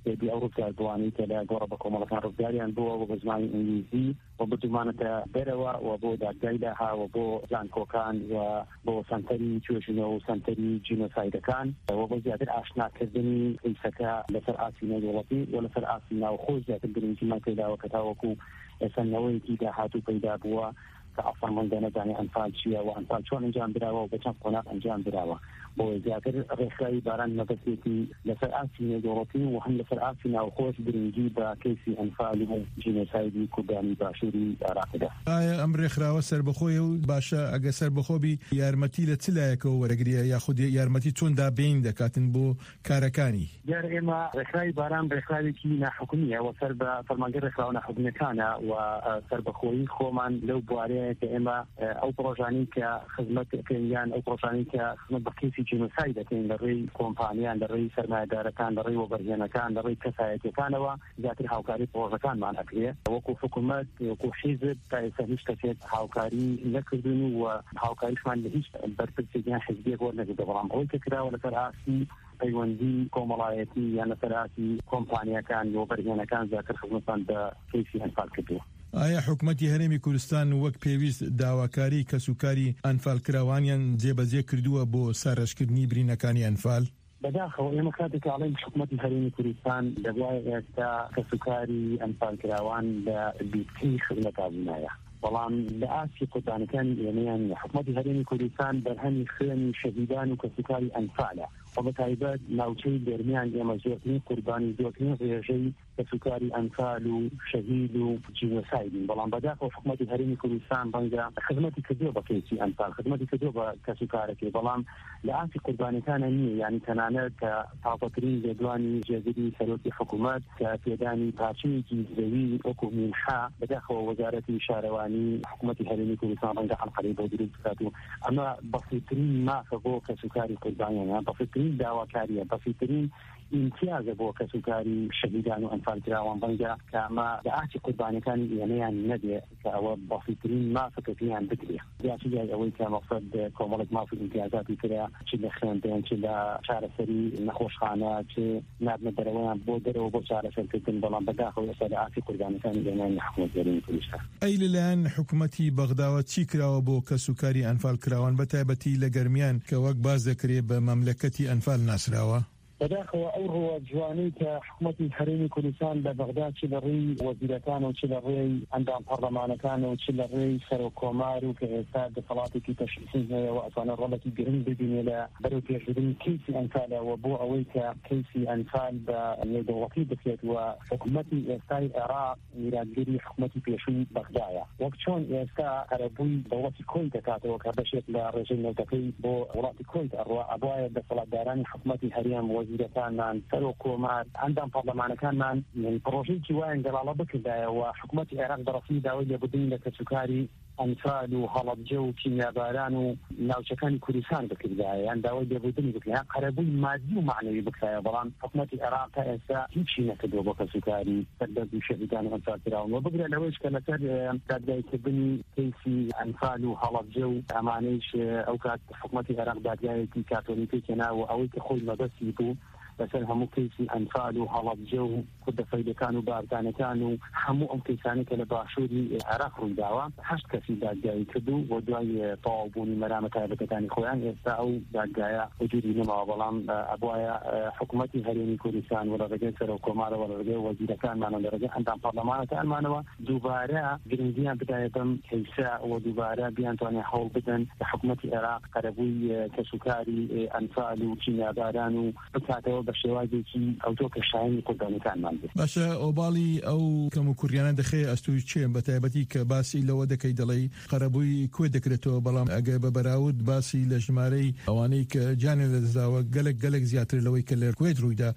بێ ئەو ڕزگار بوانی کە لە گۆڕە بە کۆمەڵەکان ڕزگاریان بووە و بە زمانی ئینگلیزی و بتوانێتە دەرەوە و بۆ دادگای داهاوە بۆ زانکۆکان و بۆ سنتەری توێژینەوە و سنتەری جینۆسایدەکان و بۆ زیاتر ئاشناکردنی کەیسەکە لەسەر ئاسی نێودەوڵەتی و لەسەر ئاسی ناوخۆ زیاتر گرنگیمان پێداوە کە تاوەکو سەرنەوەیەکی داهاتوو پەیدا بووە کە ئەسڵ من دەنەزانێ ئەنفال چییە و ئەنفال چۆن ئەنجام براوە و بە چەند قۆناغ ئەنجام براوە بۆ زیاتر ڕێکخراوی باران مەبەستێتی لەسەر ئاسی نێودەوڵەتی و هەم لەسەر ئاسی ناوخۆش گرنگی بە کەیسی ئەنفال و جینۆسایدی کوردانی باشووری عێراقدا. ئایا ئەم ڕێکخراوە سەربەخۆیە و باشە ئەگە سەربەخۆبی یارمەتی لە چ لایەکەوە وەرەگریە یاخود یارمەتی چۆن دابین دەکاتن بۆ کارەکانی؟ دیار ئێمە ڕێکخراوی باران ڕێکخراوێکی ناحکومیە و سەر بە فەرمانگەی ڕێکخراوە ناحکومیەکانە و سەربەخۆیی خۆمان لەو بوارەیە کە ئێمە ئەو پرۆژانەی کە خزمەت یان ئەو پرۆژانەی کە خزمەت بە کەیسی جینۆساید دەکەین لە ڕێی کۆمپانیان لە ڕێی سەرمایەدارەکان لە ڕێی وەبەرهێنەکان لە ڕێی کەسایەتیەکانەوە زیاتر هاوکاری پرۆژەکانمان ئەکرێ وەکو حکوومەت وەکو حیزب تا ئێستا هیچ کەسێک هاوکاری نەکردن و هاوکاریشمان لە هیچ بەرپرسێکیان حیزبێک وەرنەگرتە بەڵام ئەوەی کە کراوە لەسەر ئاسی پەیوەندی کۆمەڵایەتی یان لەسەر ئاسی کۆمپانیەکان وەبەرهێنەکان زیاتر خزمەتمان بە کەیسی ئەنفال کردووە. ئایا حکوومەتی هەرێمی کوردستان وەک پێویست داواکاری کەسوکاری ئەنفال کراوانیان جێبەجێ کردووە بۆ سەرڕەشکردنی برینەکانی ئەنفال؟ بەداخەوە ئێمە کاتێک ئاڵین حکوومەتی هەرێمی کوردستان دەبوایە ئێستا کەسوکاری ئەنفال کراوان لە بیرکەی خزمەتا بوونایە بەڵام لە ئاسی قوربانەکانی ئێمەیان حکوومەتی هەرێمی کوردستان بەرهەمی خوێنی شەهیدان و کەسوکاری ئەنفالە و بە تایبەت ناوچەی دەرمیان ئێمە زۆرترین قوربانی زۆرترین ڕێژەی کەسوکاری ئەنفال و شەهید و جینۆسایدین بەڵام بەداخەوە حکوومەتی هەرێمی کوردستان بەنگە خزمەتی کردووە بە کەیسی ئەنفال خزمەتی کردووە بە کەسوکارەکەی بەڵام لە ئاسی قوربانەکانە نییە یعنی تەنانەت کە تاقەترین لێدوانی جێگیری سەرۆکی حکوومەت کە پێدانی پارچەیەکی زەوی وەکو مینحا بەداخەوە وەزارەتی شارەوانی حکوومەتی هەرێمی کوردستان بەنگە عەنقەرەی بۆ دروست بکات و ئەمە بەسیطترین مافە بۆ کەسوکاری قوربانیان بەسیطترین داواکاریە بەسیطترین امتیازە بۆ کەسوکاری شەهیدان و ئەنفال کراوان بەنگە کە ئەمە لە ئاسی قوربانەکانی ئێمەیان نەبێ کە ئەوە بەسیطترین مافەکە پێیان بکرێ جاچی جای ئەوەی کە مەقسەد کۆمەڵێک ماف و امتیازاتی کرا چ لە خوێندن چ لە چارەسەری نەخۆشخانە چ نابنە دەرەوەیان بۆ دەرەوە بۆ چارەسەرکردن بەڵام بەداخەوە ئێستا لە ئاسی قوربانەکانی ئێمەیان حکوومەتی هەرێمی کوردستان. ئەی لەلایەن حکوومەتی بەغداوە چی کراوە بۆ کەسوکاری ئەنفال کراوان بە تایبەتی لە گەرمیان کە وەک باز دەکرێت بە مەملەکەتی ئەنفال ناسراوە؟ بەداخەوە ئەو ڕۆوە جوانەی کە حکوومەتی هەرێمی کوردستان لە بەغدا چ لە ڕێی وەزیرەکان و چ لە ڕێی ئەندام پەرلەمانەکان و چ لە ڕێی سەرۆکۆمار و کە ئێستا دەسەڵاتێکی تەشخیصی هەیە و ئەتوانە ڕەڵێکی گرنگ ببینێ لە بەرەو پێشبردننی کەیسی ئەنفالەوە بۆ ئەوەی کە کەیسی ئەنفال بە نێودەوڵەتی بکرێت و حکوومەتی ئێستای عێراق میراثگەری حکوومەتی پێشووی بەغدایە وەک چۆن ئێستا هەرەبووی دەوڵەتی کۆی دەکاتەوە کە بەشێک لە ڕێژەی نێودەکەی بۆ وڵاتی کۆی ئەڕوا ئەبوایە دەسەڵاتدارانی حکوومەتی هەرێم وەزیرەکانمان سەرۆکۆمار ئەندام پەرلەمانەکانمان پرۆژەیەکی وایە گەڵاڵە بکردایەوە حکوومەتی عێراق بەڕەسمی داوای لێبوردنی لە کەسوکاری ئەنفال و هەڵەبجە و کیمیاباران و ناوچەکانی کوردستان بکردایە یان داوای لێبوردنی بکرێ قەرەبووی مادی و معنەوی بکرایە بەڵام حکوومەتی عێراق تا ئێستا هیچی نەکردووە بۆ کەسوکاری سەردەرد و شەهیدان و ئەنفال کراون و بگرێت لەوەیش کە لەسەر دادگایکردنی کەیسی ئەنفال و هەڵەبجە و ئەمانەیش ئەو کات حکوومەتی عێراق دادگایەکی کاتۆلیکی کێناوە ئەوەی کە خۆی مەبەستی بوو لەسەر هەموو کەیسی ئەنفال و هەڵەبجە و کوردەفەیدەکان و باردانەکان و هەموو ئەم کەیسانێک کە لە باشووری عێراق ڕوویداوە 8 کەسی دادگایی کردو و دوای تەواوبوونی مەرامە تایبەتەکانی خۆیان ئێستا ئەو دادگایە وجودی نەماوە بەڵام ئەبوایە حکوومەتی هەرێمی کوردستان و لە ڕێگەی سەرۆکۆمارەوە لە ڕێگەی وەزیرەکانمان لە ڕێگەی ئەندام پەرلەمانەکانمانەوە دووبارە گرنگیان بدایە بەم کەیسە و دووبارە بیانتوانێ هەوڵ بدەن لە حکوومەتی عێراق قەرەبووی کەسوکاری ئەنفال و کیمیاباران و بکاتەوە بە شێوازێکی ئەوتۆ کە شایەنی قوربانەکانمان بێت. باشە ئۆباڵی ئەو کەم و کوڕیانە دەخێ ئەستوی چێن بە تایبەتی کە باسی لەوە دەکەی دەڵێ قەرەبووی کوێ دەکرێتەوە بەڵام ئەگە بە بەراورد باسی لە ژمارەی ئەوانەی کە جانێ لەدەستاوە گەلک زیاتر لەوەی کە لە کوێت ڕوویدا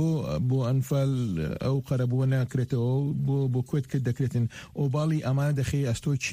بۆ ئەنفال ئەو قەرەبووە ناکرێتەوە بۆ کوێت کرد دەکرێتن ئۆباڵی ئەمانە دەخێ ئەستۆ چیە؟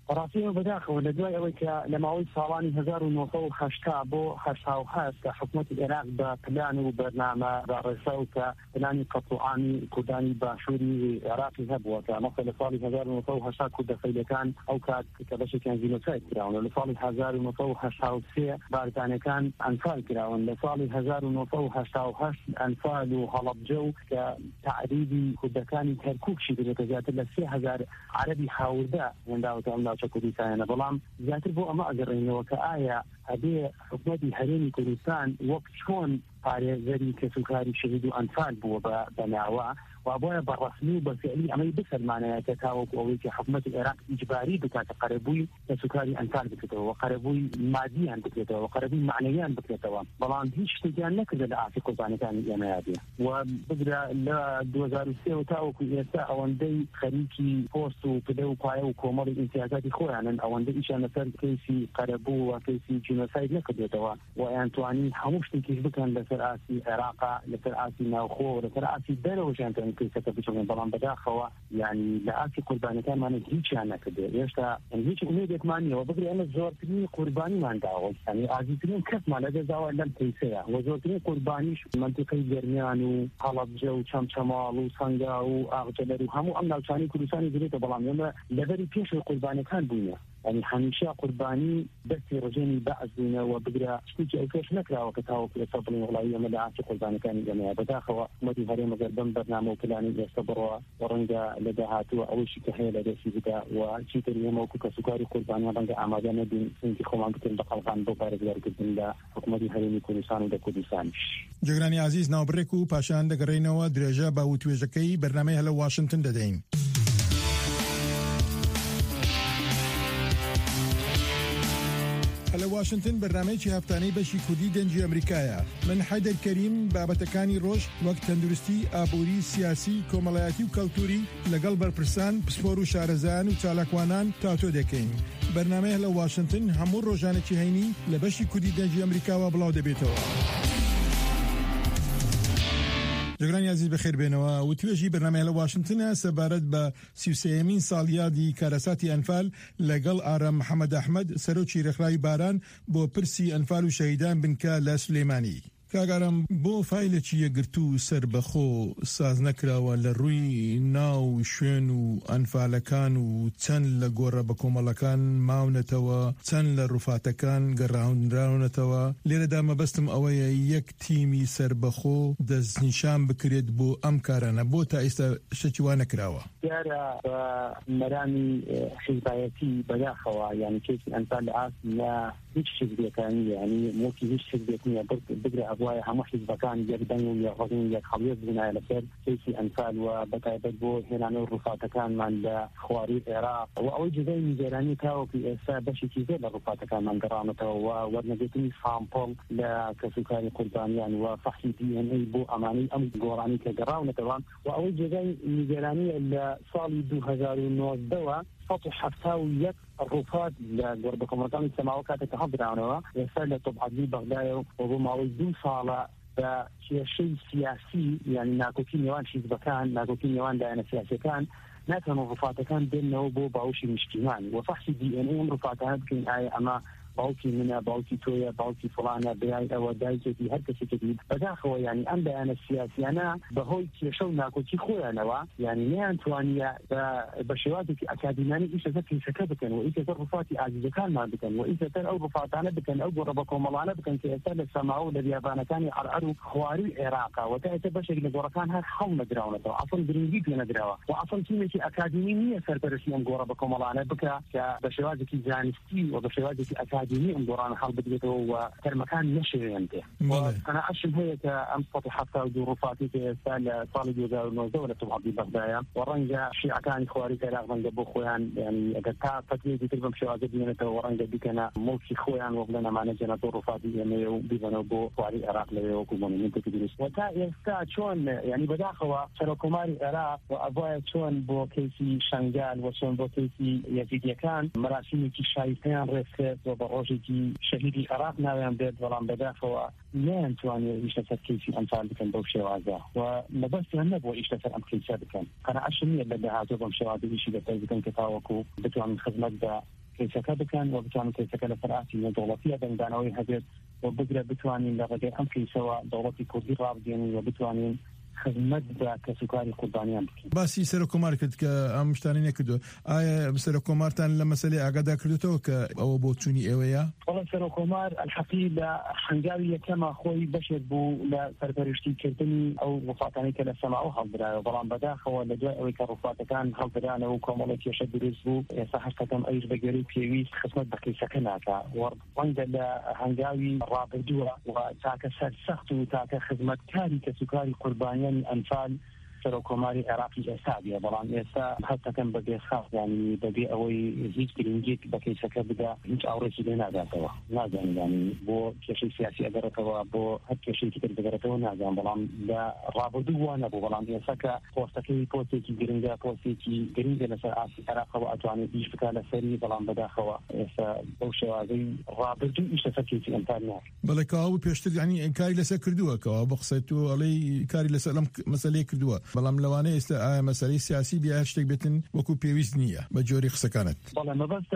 ڕاستی بەداخەوە لە دوای ئەوەی کە لە ماوەی ساڵانی 1970 بۆ 1970 کە حکوومەتی عێراق بە پلان و بەرنامە ڕێسا و کە پلانی قەتوعامی کوردانی باشووری عێراقی هەبووە کە مەسەڵ لە ساڵی 1970 کوردەفەیلەکان ئەو کات کە بەشێکیان جینۆساید کراون لە ساڵی 1983 باریتانیەکان ئەنفال کراون لە ساڵی 1988 ئەنفال و هەڵەبجە و کە تعریبی کوردەکانی کەرکووکشی دەبێتە زیاتر لە 3000 عەرەبی هاوردا هێنداوەتە ئەم ناوچە کوردستانە بەڵام زیاتر بۆ ئەمە ئەگەڕێنەوە کە ئایا ئەبێ حکوومەتی هەرێمی کوردستان وەک چۆن پارێزەری کەسوکاری شەهید و ئەنفال بووە بە ناوە و بۆیە بەڕەسمی و بەفعلی ئەمەی بسەلمانەیە کە تاوەکو ئەوەی کە حکوومەتی عێراق ئیجباری بکاتە قەرەبووی کەسوکاری ئەنفال بکرێتەوە و قەرەبووی مادییان بکرێتەوە و قەرەبووی معنەویان بکرێتەوە بەڵام هیچ شتێکیان نەکردە لە ئافی قوربانەکانی ئێمەیادیە و بگرە لە 2003 و تاوەکو ئێستا ئەوەندەی خەریکی پۆست و پلە و پایە و کۆمەڵی ئیمتیازاتی خۆیانن ئەوەندە ئیشان لەسەر کەیسی قەرەبوو و کەیسی جینۆساید نەکردێتەوە و ئەیان توانی هەموو شتێکیش بکەن لەسەر ئاسی عێراقا لەسەر ئاسی ناوخۆ و لەسەر ئاسی دەرەوەژیان تەن کەیسەکە بچڵێن بەڵام بەداخەوە یعنی لە ئاسی قوربانەکانمانە هیچیان نەکردێ هێشتا هیچ ئومێدێکمان نییەوە بگرێ ئەمە زۆرترین قوربانیمان داوە یعنی ئازیزترین کەسمان لەدەزاوە لەم کەیسەیە و زۆرترین قوربانیش منتیقەی گەرمیان و هەڵەبجە و چەمچەماڵ و سەنگا و ئاغجەلەر و هەموو ئەم ناوچانی کوردستانی دێتە بەڵام ئێمە لەبەری پێشەوەی قوربانەکان بووینە يعني هەمیشە قوربانی دەستی ڕژێنی بەعز بوونەوە بگرە شتێکی ئەو پێش نەکراوە کە تاوەکو لەسەر بڵین وڵایی ئەمە لە ئاسی قوربانەکانی ئێمەیە بەداخەوە حکوومەتی هەرێمە گەر بەم بەرنامە و پلانی ئێستا بڕەوە ڕەنگە لە داهاتووە ئەوەیشی کە هەیە لە دەستی بدا و چیتر ئێمە وەکو کەسوکاری قوربانیان ڕەنگە ئامادە نەبین سنگی خۆمان بکەین بە خەڵکان بۆ پارێزگارکردن لە حکوومەتی هەرێمی کوردستان و لە کوردستانیش. جگرانی عزیز ناوبڕێک و پاشان دەگەڕێینەوە درێژە بە وتوێژەکەی بەرنامەی هەلە واشنگتن دەدەین. لە واشنگتن بەرنامەیەکی هەفتانەی بەشی کوردی دەنجی ئەمریکایە. من حەیدەر کەریم بابەتەکانی ڕۆژ وەک تەندروستی، ئابووری، سیاسی، کۆمەڵایەتی و کەلتوری لەگەڵ بەرپرسان، پسپۆر و شارەزایان و چالاکوانان تاتۆ دەکەین. بەرنامەیە لە واشنگتن هەموو ڕۆژانێکی هەینی لە بەشی کوردی دەنجی ئەمریکاوە بڵاو دەبێتەوە. جگرانی عزیز بەخێر بێنەوە و توێژی بەرنامەیە لە واشنگتنە سەبارەت بە 33مین ساڵیادی کارەساتی ئەنفال لەگەڵ ئارام محەممەد ئەحمەد سەرۆکی ڕێکخراوی باران بۆ پرسی ئەنفال و شەهیدان بنکە لە سلێمانی. کاگارم بۆ فایلێکی یەگرتو و سربەخۆ ساز نەکراوە لە ڕووی ناو شوێن و ئەنفالەکان و چەند لە گۆڕە بە کۆمەڵەکان ماونەتەوە چەند لە ڕوفاتەکان گەڕاونراونەتەوە. لێرەدا مەبەستم ئەوەیە یەک تیمی سربەخۆ دەستنیشان بکرێت بۆ ئەم کارانە بۆ تا ئێستا شتێکی وا نەکراوە. دیارە بە مەرامی حیزبایەتی بەداخەوە یعنی کێسی ئەنفال لە ئاسیا هیچ حیزبیەکانی یعنی موکی هیچ حیزبێک نییە بگرە ئەبوایە هەموو حیزبەکان یەکدەنگ و یەکڕۆژین یەک خەڵیەت بنایە لەسەر کێسی ئەنفال و بەتایبەت بۆ هێنانەوە ڕوفاتەکانمان لە خواری عێراق و ئەوەی جزای نیگەرانی تاوەکو ئێستا بەشێکی زۆر لە ڕوفاتەکانمان گەڕانەتەوە و وەرنەگرتنی سامپڵ لە کەسوکاری قوربانیان و فەحصی DNA بۆ ئەمانەی ئەم گۆڕانی کە گەڕاونەتەوە و ئەوەی جزای نیگەرانیە لە ساڵی 2019 171 ڕوفات لە گۆڕبە کۆمەڵەکانی سەماوە کاتێککە هەڵدراونەوە ئێستا لە تۆپحەدی بەغدایە و بۆ ماوەی 2 ساڵە بە کێشەی سیاسی یعنی ناکۆکی نێوان حیزبەکان ناکۆکی نێوان لایەنە سیاسیەکان ناتوانن ڕوفاتەکان بێنەوە بۆ باوشی نیشتیمان و فەحصی DNA ئەم ڕوفاتانە بکەین ئایا ئەمە باوکی منە باوکی تۆیە باوکی فڵانە برای ئەوە دایکێتی هەر کەسێکی بەداخەوە یعنی ئەم بەیانە سیاسیانە بەهۆی کێشە و ناکۆکی خۆیانەوە یعنی نەیانتوانیە بە شێوازێکی ئەکادیمانی ئیشەکە پیشەکە بکەن و ئیتر ڕوفاتی ئازیزەکانمان بکەن و ئیتر ئەو ڕوفاتانە بکەن ئەو گۆڕە بە کۆمەڵانە بکەن کە ئێستا لە سەماوە و لە بیابانەکانی عەرعەر و خواری عێراقا و تا ئێستا بەشێک لە گۆڕەکان هەر هەڵ نەدراونەتەوە ئەسڵ گرنگی پێ نەدراوە و ئەسڵ تیمێکی ئەکادیمی نییە سەرپەرشتی ئەم گۆڕە بە کۆمەڵانە بکە کە بە شێوازێکی زانستی و بە شێوازێکی ئەکادیمی ئەم گۆڕانە حال بدرێتەوە و تەرمەکان نەشێوێن پێ قەناعەتم هەیە کە ئەم 172 ڕوفاتی کە ئێستا لە ساڵی 2019 لە تۆپحەدی بەغدایە و ڕەنگە شیعەکانی خواری عێراق ڕەنگە بۆ خۆیان یعنی ئەگەر تا فتوێکی تر بەم شێوازە بێنێتەوە ڕەنگە بیکەنە مڵکی خۆیان وەک لە نەمانە جەنەتۆ ڕوفاتی ئێمەیە و بیبەنەوە بۆ خواری عێراق لەوێ وەکو مۆنیمنتێکی دروست و تا ئێستا چۆن یعنی بەداخەوە سەرۆکۆماری عێراق و ئەوایە چۆن بۆ کەیسی شەنگال و چۆن بۆ کەیسی یەزیدیەکان مەراسیمێکی شایستەیان ڕێز کرد و بە ڕۆژێکی شەهیدی عێراق ناویان بێت بەڵام بەداخەوە نەیانتوانێت ئیش لەسەر کەیسی ئەنفال بکەن بەو شێوازە و مەبەستیان نەبووە ئیش لەسەر ئەم کەیسە بکەن قەناعەتم نییە لە داهاتوو بەم شێوازە ئیشی لەسەر بکەن کە تاوەکو بتوانن خزمەت بە کەیسەکە بکەن و بتوانن کەیسەکە لەسەر ئاسی نێودەوڵەتیە دەنگدانەوەی هەبێت و بگرە بتوانین لە ڕێگەی ئەم کەیسەوە دەوڵەتی کوردی ڕابگەێنین و بتوانین خدمت بە کەسوکاری قوربانیان بکەین. باسی سەرۆکۆمار کرد کە ئەم شتانی نەکردو. ئایا سەرۆکۆمارتان لە مەسەلەی ئاگادا کردوتەوە کە ئەوە بۆ چوونی ئێوەیە؟ وەڵام سەرۆکۆمار الحەقی لە هەنگاوی یەکەمە خۆی بەشێک بوو لە سەرپەرشتیکردنی ئەو وفاتانەی کە لە سەماوە هەڵدرایەوە بەڵام بەداخەوە لە دوای ئەوەی کە ڕوفاتەکان هەڵدرانەوە و کۆمەڵێک کێشە دروست بوو ئێستا هەشتەکەم ئەویش بەگوێرەی پێویست خزمەت بە کەیسەکە ناکا وەڕەنگە لە هەنگاوی ڕابردووە و تاکە سەرسەخت و تاکە خزمەتکاری کەسوکاری قوربانیانی ئەنفال سەرۆکۆماری عێراقی ئێستا بیە بەڵام ئێستا هەستەکەم بە بێخاف ینی بەبێ ئەوەی هیچ گرنگێک بە کەیسەکە بدا هیچ ئاوڕێکی لێ ناداتەوە نازانم ینی بۆ کێشەی سیاسی ئەگەرێتەوە بۆ هەر کێشەیەکی تر بگەرێتەوە نازانم بەڵام لە ڕابردوو وانە نەبوو بەڵام ئێستا کە پۆستەکەی پۆستێکی گرنگە پۆستێکی گرنگە لەسەر ئاسی عێراقەوە ئەتوانێت ئیش بکا لەسەری بەڵام بەداخەوە ئێستا بەو شێوازەی ڕابردوو ئیش لەسەر کەیسی ئەنفال ناکە. بەڵێ کاوە پێشتر ینی کاری لەسەر کردووە کەەوە بە قسەیت و ئەڵێی کاری لەسەر ئەم مەسەلەی کردووە بەڵام لەوانەیە ئێستا ئایا مەسەلەی سیاسی بیا شتێک بێتن وەکو پێویست نییە بە جۆری قسەکانت؟ بەڵێ مەبەستە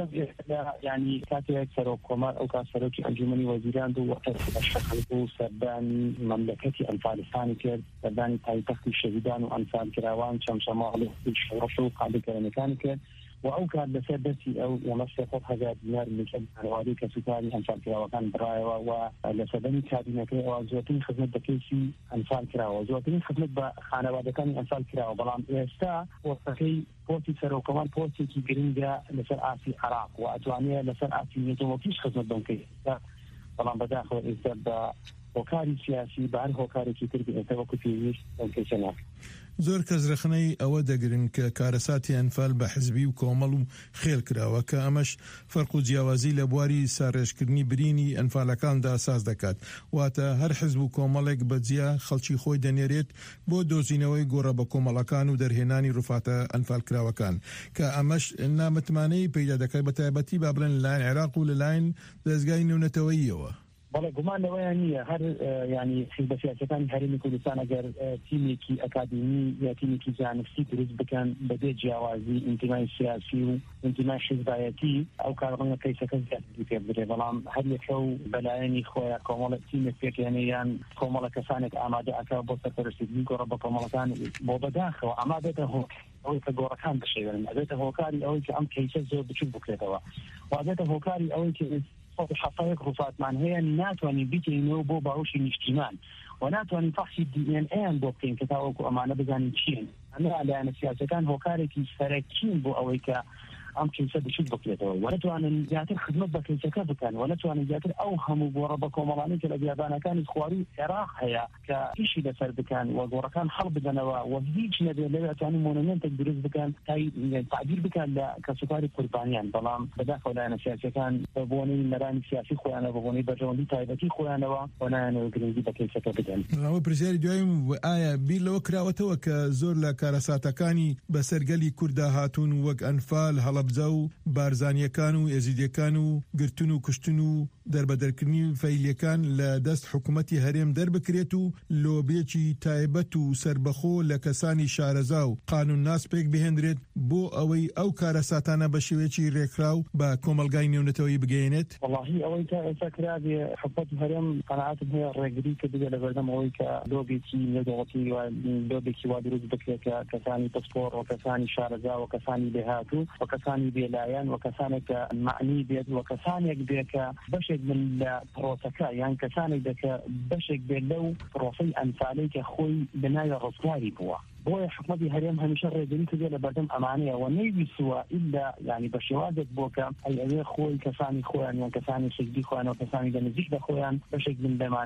ینی کاتێک سەرۆکۆمار ئەو کات سەرۆکی ئەنجومەنی وەزیران و شەخص و سەردانی مەملەکەتی ئەنفالستانی کرد سەردانی پایتەختی شەهیدان و ئەنفال کراوان چەمشەماڵی شەڕەش و قادەکەرانەکانی کرد و ئەو کات لەسەر دەستی ئەو $100,000 میلیۆن هەواڵی کەسوکاری ئەنفال کراوەکان بڕایەوە و لە سەردەمی کابینەکەی ئەوە زۆرترین خزمەت بە کەیسی ئەنفال کراوە زۆرترین خزمەت بە خانەوادەکانی ئەنفال کراوە بەڵام ئێستا پۆستەکەی پۆستی سەرۆکۆمار پۆستێکی گرنگە لەسەر ئاسی عێراق و ئەتوانێت لەسەر ئاسی نێودەوڵەتیش خزمەت بەم کەیسە بەڵام بەداخەوە ئێستا بە هۆکاری سیاسی بە هەر هۆکارێکی تر ئێستا وەکو پێویست ئەم کەیسە ناکە. زۆر کەس رەخنەی ئەوە دەگرن کە کارەساتی ئەنفال بە حزبی و کۆمەڵ و خێل کراوە کە ئەمەش فەرق و جیاوازی لە بواری ساڕێژکردنی برینی ئەنفالەکاندا ساز دەکات واتە هەر حزب و کۆمەڵێک بەجیا خەڵکی خۆی دەنێرێت بۆ دۆزینەوەی گۆڕە بە کۆمەڵەکان و دەرهێنانی ڕوفاتە ئەنفال کراوەکان کە ئەمەش نامەتمانەی پەیدا دەکات بە تایبەتی با بڵێن لەلایەن عێراق و لەلایەن دەستگای نێونەتەوەییەوە. بەڵێ گومان لەوەیان نییە هەر ینی حیزب سیاسەکانی هەرێمی کوردستان ئەگەر تیمێکی ئەکادمی یا تیمێکی زانستی دروست بکەن بەبێ جیاوازی ئینتیمای سیاسی و ئینتیمای حیزبایەتی ئەو کارڕەنگە کەیسەکە زیاتر پێ بدرێ بەڵام هەر یەکە و بەلایەنی خۆیان کۆمەڵە تیمێک پێکێنێ یان کۆمەڵە کەسانێک ئامادە ئەکا بۆ سەرپەرشتکردنی گۆڕە بە کۆمەڵەکان بۆ بەداخەوە ئامادەتە ئەوەی کە گۆڕەکان بشێن ئەبێتە هۆکاری ئەوەی کە ئەم کەیسە زۆر بچوک بکرێتەوە وابێتە هۆکاری ئەوەی کە حقایق رفاتمان هەیە ناتوانین بیکەینەوە بۆ باوشی نیشتیمان و ناتوانین فەحشی DNA بۆ بکەین کە تاوەکو ئەمانە بزانین چین ئەمە لایەنە سیاسەکان هۆکارێکی سەرەکین بۆ ئەوەی کە ئەم کەیسە بچوک بکرێتەوە و نتوانن زیاتر خزمەت بە کەیسەکە بکەن و نتوانن زیاتر ئەو هەموو گۆڕە بە کۆمەڵانەی کە لە بیابانەکانی خواروی عێراق هەیە کە ئیشی لەسەر بکەن و گۆڕەکان هەڵ بدەنەوە و هیچ نەبێت لەوێ ئەتوانن مۆنومنتێک دروست بکەن تعبیر بکەن لە کەسوکاری قوربانیان بەڵام بەداخەوە لایەنە سیاسەکان بە بۆنەی نەرانی سیاسی خۆیانە بە بۆنەی بەرژەوەندی تایبەتی خۆیانەوە و نایانەوە گرنگی بە کەیسەکە بدەن. ئەوە پرسیاری دوایم ئایا بیر لەوە کراوەتەوە کە زۆر لە کارەساتەکانی بەسەرگەلی کووردا هاتوون وەک ئەنفال هەڵەبجە و بارزانیەکان و ئێزیدیەکان و گرتن و کوشتن و دەربەدەرکردنی فەیلیەکان لە دەست حکوومەتی هەرێم دەربکرێت و لۆبێکی تایبەت و سربەخۆ لە کەسانی شارەزا و قانون ناسپێک بهێنرێت بۆ ئەوەی ئەو کارەساتانە بە شێوەیەکی ڕێکراو بە کۆمەلگای نێونەتەوەی بگەێنێت. وەڵاهی ئەوەی کە ئێستا کرابێ حکوومەتی هەرێم قەناعەتم هەیە ڕێگری کە بگە لە بەردەم ئەوەی کە لۆبێکی نێودەوڵەتی و لۆبێکی وا دروست بکرێت کە کەسانی پسپۆڕ و کەسانی شارەزا و کەسانی بێهاتوو و کەسانی بێلایەن و کەسانێک معنی بێت و کەسانێک بێت کە بەشێک من لە پرۆسەکە یان کەسانێک دەکە بەشێک بێت لەو پرۆسەی ئەنفالەی کە خۆی بناوی ڕزگاری بووە بۆیە حکوومەتی هەرێم هەمیشە ڕێگری کردێ لە بەردەم ئەمانەیە و نەیویستووە ئیلا ینی بە شێوازێک بۆکە ئەوێ خۆی کەسانی خۆیان یان کەسانی سەگدی خۆیان و کەسانی لە نزیک بە خۆیان بەشێک من لەمانە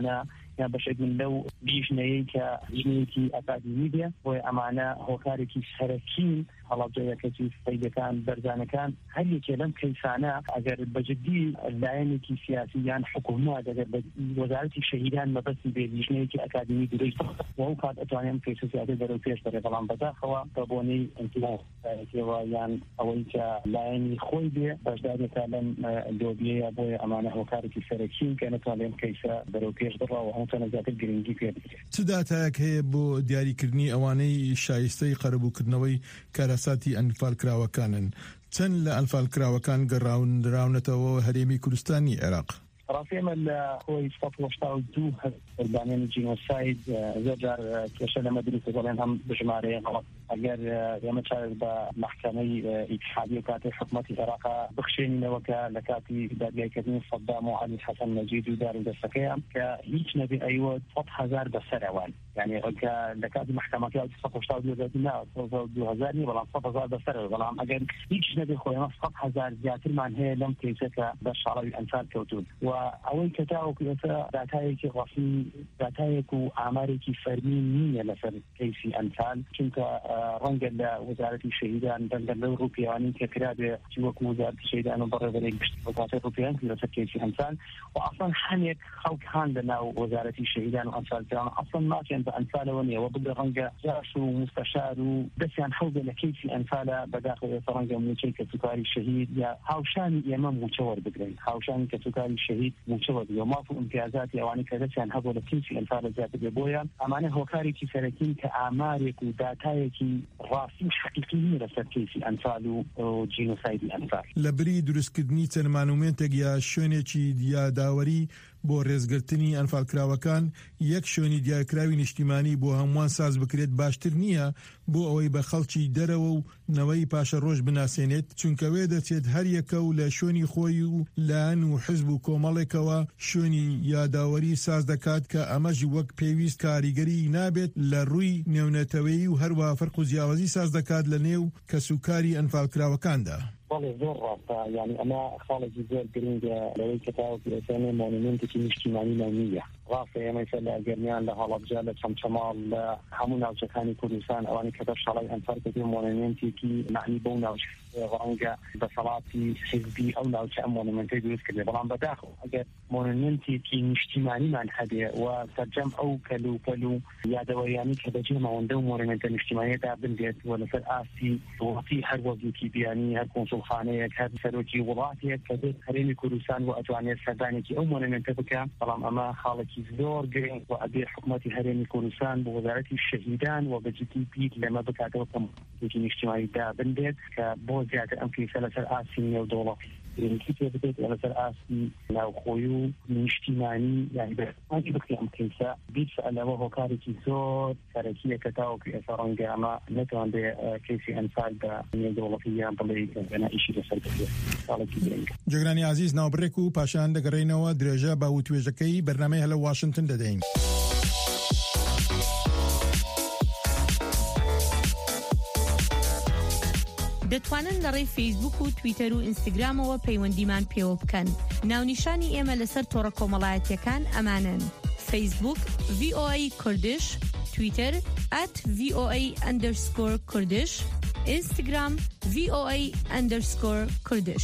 یا بەشێک من لەو بیژنەیەی کە ژنێکی ئەکادیمی بێ بۆی ئەمانە هۆکارێکی سەرەکین هەڵابجەیەکەی فەیدەکان بەرزانەکان هەر یەکێ لەم کەیسانە ئەگەر بەجددی لایەنێکی سیاسی یان حکوومەت ئەگەر وەزارەتی شەهیدان مەبەستی بێ ژنێکی ئەکادیمی دروست وەو کات ئەتوانێت کەیسە سیاسی بەرەو پێش بەرێ بەڵام بەداخەوە بە بۆنەی ئەنتیڵایەتیەوە یان ئەوەی کە لایەنی خۆی بێ بەشدارێکە لەم لۆبیەیە بۆیە ئەمانە هۆکارێکی سەرەکین کە نەتوانێت کەیسە بەرەو پێش بڕەوە هەمووتانە زیاتر گرنگی پێ بدرێت. چ داتایەک هەیە بۆ دیاریکردنی ئەوانەی شایستەی قەرەبووکردنەوەی کارەساتی ئەنفالکراوەکانن؟ چەند لە ئەنفالکراوەکان گەڕاونراونەتەوە هەرێمی کوردستانی عێراق؟ ڕاستێمە لە خۆی 1982 هەربانێنی جینۆساید زۆرجار کێشە لەمە دروست دەڵێن هەم بژمارەیە غەڵەت ئەگەر ئێمە چارێک بە محکەمەی ئیتحادیە و کاتی حکومەتی عێراقا بخشێنینەوەکە لە کاتی دادگایکردنی سەدام و عەلی حەسەن نەجید و دارودەستەکەیان کە هیچ نەبێ ئەیوە 100,000 بەسەر ئەوان يعني لە کاتی محکەمەکە 2000 نی بەڵام 100,000 بەسەر بەڵام ئەگەر هیچ نەبێ خۆیمە 100,000 زیاترمان هەیە لەم کەیسەکە بە شاڵەوی ئەنفال کەوتون و ئەوەی کە تاوەکوێتە داتایەکی ڕەفی داتایەک و ئامارێکی فەرمی نییە لەسەر کەیسی ئەنفال چونکە ڕەنگە لە وەزارەتی شەهیدان بەندەر لەو ڕوپیانی کە کرابێ وەکو وەزارەتی شەهیدان و بەڕێوەبەرێک وەزارەتی ڕوپیان لەسەر کەیسی ئەنفال و ئەسڵەن هەنێک خەڵک هەن لەناو وەزارەتی شەهیدان و ئەنفال کراون ئەسڵەن ماچیان بە ئەنفالەوە نییە و بگە ڕەنگە جاش و مستەشار و دەستیان حەوزە لە کەیسی ئەنفالە بەداخەوە ئێستا ڕەنگە موچەی کەسوکاری شەهید یا هاوشانی ئێمە موچە وەربگرین هاوشانی کەسوکاری شەهید موچە وەربگرین و ماف و ئیمتیازاتی ئەوانەی کە دەستیان هەبوو لە کەیسی ئەنفالە زیاتر بێ بۆیە ئەمانە هۆکارێکی سەرەکین کە ئامارێک و داتایەکی ڕاستی حقیقی نیە لەسەر کەیسی ئەنفال و جینۆسایدی ئەنفال. لە بری دروستکردنی چەند مانومێنتێک یا شوێنێکی دیاداوەری بۆ ڕێزگرتنی ئەنفالکراوەکان یەک شوێنی دیارکراوی نیشتیمانی بۆ هەمووان ساز بکرێت باشتر نییە بۆ ئەوەی بە خەڵکی دەرەوە و نەوەی پاشە ڕۆژ بناسێنێت چونکەوێ دەچێت هەر یەکە و لە شوێنی خۆی و لایەن و حزب و کۆمەڵێکەوە شوێنی یاداوەری ساز دەکات کە ئەمەژی وەک پێویست کاریگەری نابێت لە ڕووی نێونەتەوەی و هەروە فەرق و جیاوازی ساز دەکات لە نێو کەسوکاری ئەنفالکراوەکاندا. والله زۆر ڕاستە یعنی ئەمە خاڵێکی زۆر گرنگە لەوەی کە تاوەکوێتەنێ مۆنومنتێکی نیشتیمانی نییە ڕاستە ئێمەیسە لە گەرمیان لە هەڵەبجە لە چەمچەماڵ لە هەموو ناوچەکانی کوردستان ئەوانی کە بەشەڵی ئەنفالکردی مۆنومنتێکی معنی بۆ ناوچ ڕەنگە بەسەڵاتی حزبی ئەو ناوچە ئەم مۆنومنتەی دروست کردێ بەڵام بەداخەوە ئەگەر مۆنومنتێکی نیشتیمانیمان هەبێ و سەرجەم ئەو کەلوپەل و یادەوەریانی کە بەجێمەوەندە و مۆنومنتە نیشتیمانیەدا بنبێت و لەسەر ئاستی وڵاتی هەر وەزیرکی بیانی هەر کۆنسڵخانەیەک هەر سەرۆکی وڵاتێک کە بێت هەرێمی کوردستان و ئەتوانێت سەردانێکی ئەو مۆنومنتە بکە بەڵام ئەمە خاڵێکی زۆر گرنگ و ئەبێ حکوومەتی هەرێمی کوردستان بۆ وەزارەتی شەهیدان و بەجددی بیر لەمە بکاتەوە کە مۆنومنتێکی نیشتیمانیدا بنبێت کە بۆ زیاتر ئەم کەیسە لەسەر ئاستی نێودەوڵەتی گرنگی پێ بدەیت لەسەر ئاستی ناوخۆیی و نیشتیمانی یعنی بەمانی بکرێ ئەم کەیسە بیر لەوە هۆکارێکی زۆر سەرەکیە کە تاوەکو ئێستا ڕەنگە ئەمە نەتوان بێ کەیسی ئەنفال بە نێودەوڵەتی یان بڵێ بەنائیشی لەسەر بکرێت خاڵێکی گرنگ. جێگرانی عەزیز ناوبڕێک و پاشان دەگەڕێنەوە درێژە بە وتوێژەکەی بەرنامەی هەلە واشنگتن دەدەین. دەتوانن لەڕێی فەیسبوک و تویتەر و ئینستاگرامەوە پەیوەندیمان پێوە بکەن. ناونیشانی ئێمە لەسەر تۆڕە کۆمەڵایەتیەکان ئەمانن: فەیسبوک VOA کوردش، تویتەر @VOA_کوردش، ئینستاگرام VOA_کوردش.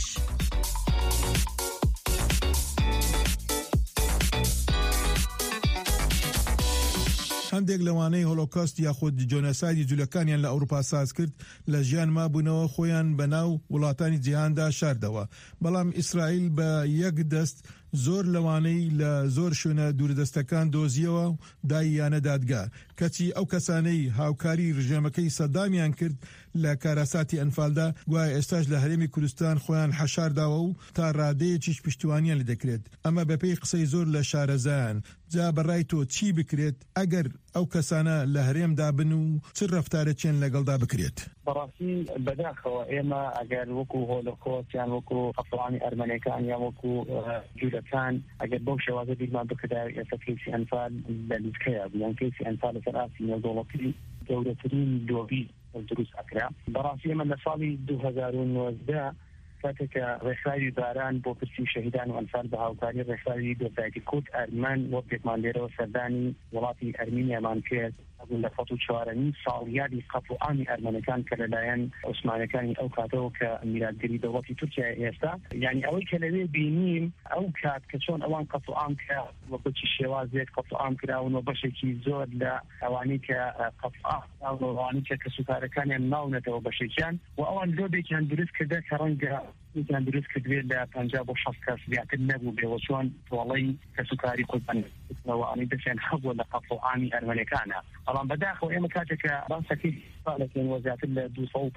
هەندێک لەوانەی هۆلۆکۆست یاخود جۆنەسایدی جوولەکانیان لە ئەوروپا ساز کرد لە ژیان مابوونەوە خۆیان بەناو وڵاتانی جیهاندا شاردەوە، بەڵام ئیسرائیل بە یەک دەست زۆر لەوانەی لە زۆر شوێنە دووردەستەکان دۆزیەوە و داییانە دادگا کەچی ئەو کەسانەی هاوکاری ڕژێمەکەی سەدامیان کرد لە کارەساتی ئەنفالدا گوایە ئێستاش لە هەرێمی کوردستان خۆیان حەشارداوە و تا ڕادەیەکیش پشتیوانیان لێ دەکرێت. ئەمە بەپێی قسەی زۆر لە شارەزایان. جا بەڕای تۆ چی بکرێت ئەگەر ئەو کەسانە لە هەرێمدا بن و چ ڕەفتارێکیان لەگەڵدا بکرێت؟ بەڕاستی بەداخەوە ئێمە ئەگەر وەکو هۆلۆکۆست یان وەکو ئەفغانی ئەرمەنیەکان یان وەکو جوولەکان ئەگەر بەو شێوازە بیرمان بکردا ئێستا کەیسی ئەنفال لە لیسکەیە یان کەیسی ئەنفال لەسەر ئاستی نێودەوڵەتی گەورەترین لۆبی دروست ئەکرا. بەڕاستی ئێمە لە ساڵی 2019 کاتێک ڕێکخراوی باران بۆ پرسی شەهیدان و ئەنفال بە هاوکاری ڕێکخراوی دۆزایەتی کورد ئەرمان وەک پێکمان لێرەوە سەردانی وڵاتی ئەرمینیامان کرد لە 14 ساڵیادی قەت و ئامی ئەرمەنەکان کە لەلایەن عوسمانەکانی ئەو کاتەوە کە میراثگەری دەوڵەتی تورکیا ئێستا یعنی ئەوەی کە لەوێ بینیم ئەو کات کە چۆن ئەوان قەت و ئام کرا وەکوچی شێوازێک قەت و ئام کراونەوە بەشێکی زۆر لە ئەوانەی کە قەت و ئاوانی کە کەسوکارەکانیان ناونەتەوە بەشێکیان و ئەوان لۆبێکیان دروست کردە کە ڕەنگە یان دروست کردوێت لە 50 بۆ 60 کەس زیاتر نەبوو بێەوە چۆن تۆڵەی کەسوکاری قوربانەوەی دەچێن هەبووە لە قەت و ئامی ئەرمەنەکانە بەڵام بەداخەوە ئێمە کاتێکە باسەکەی ساڵێکین وەزیاتر لە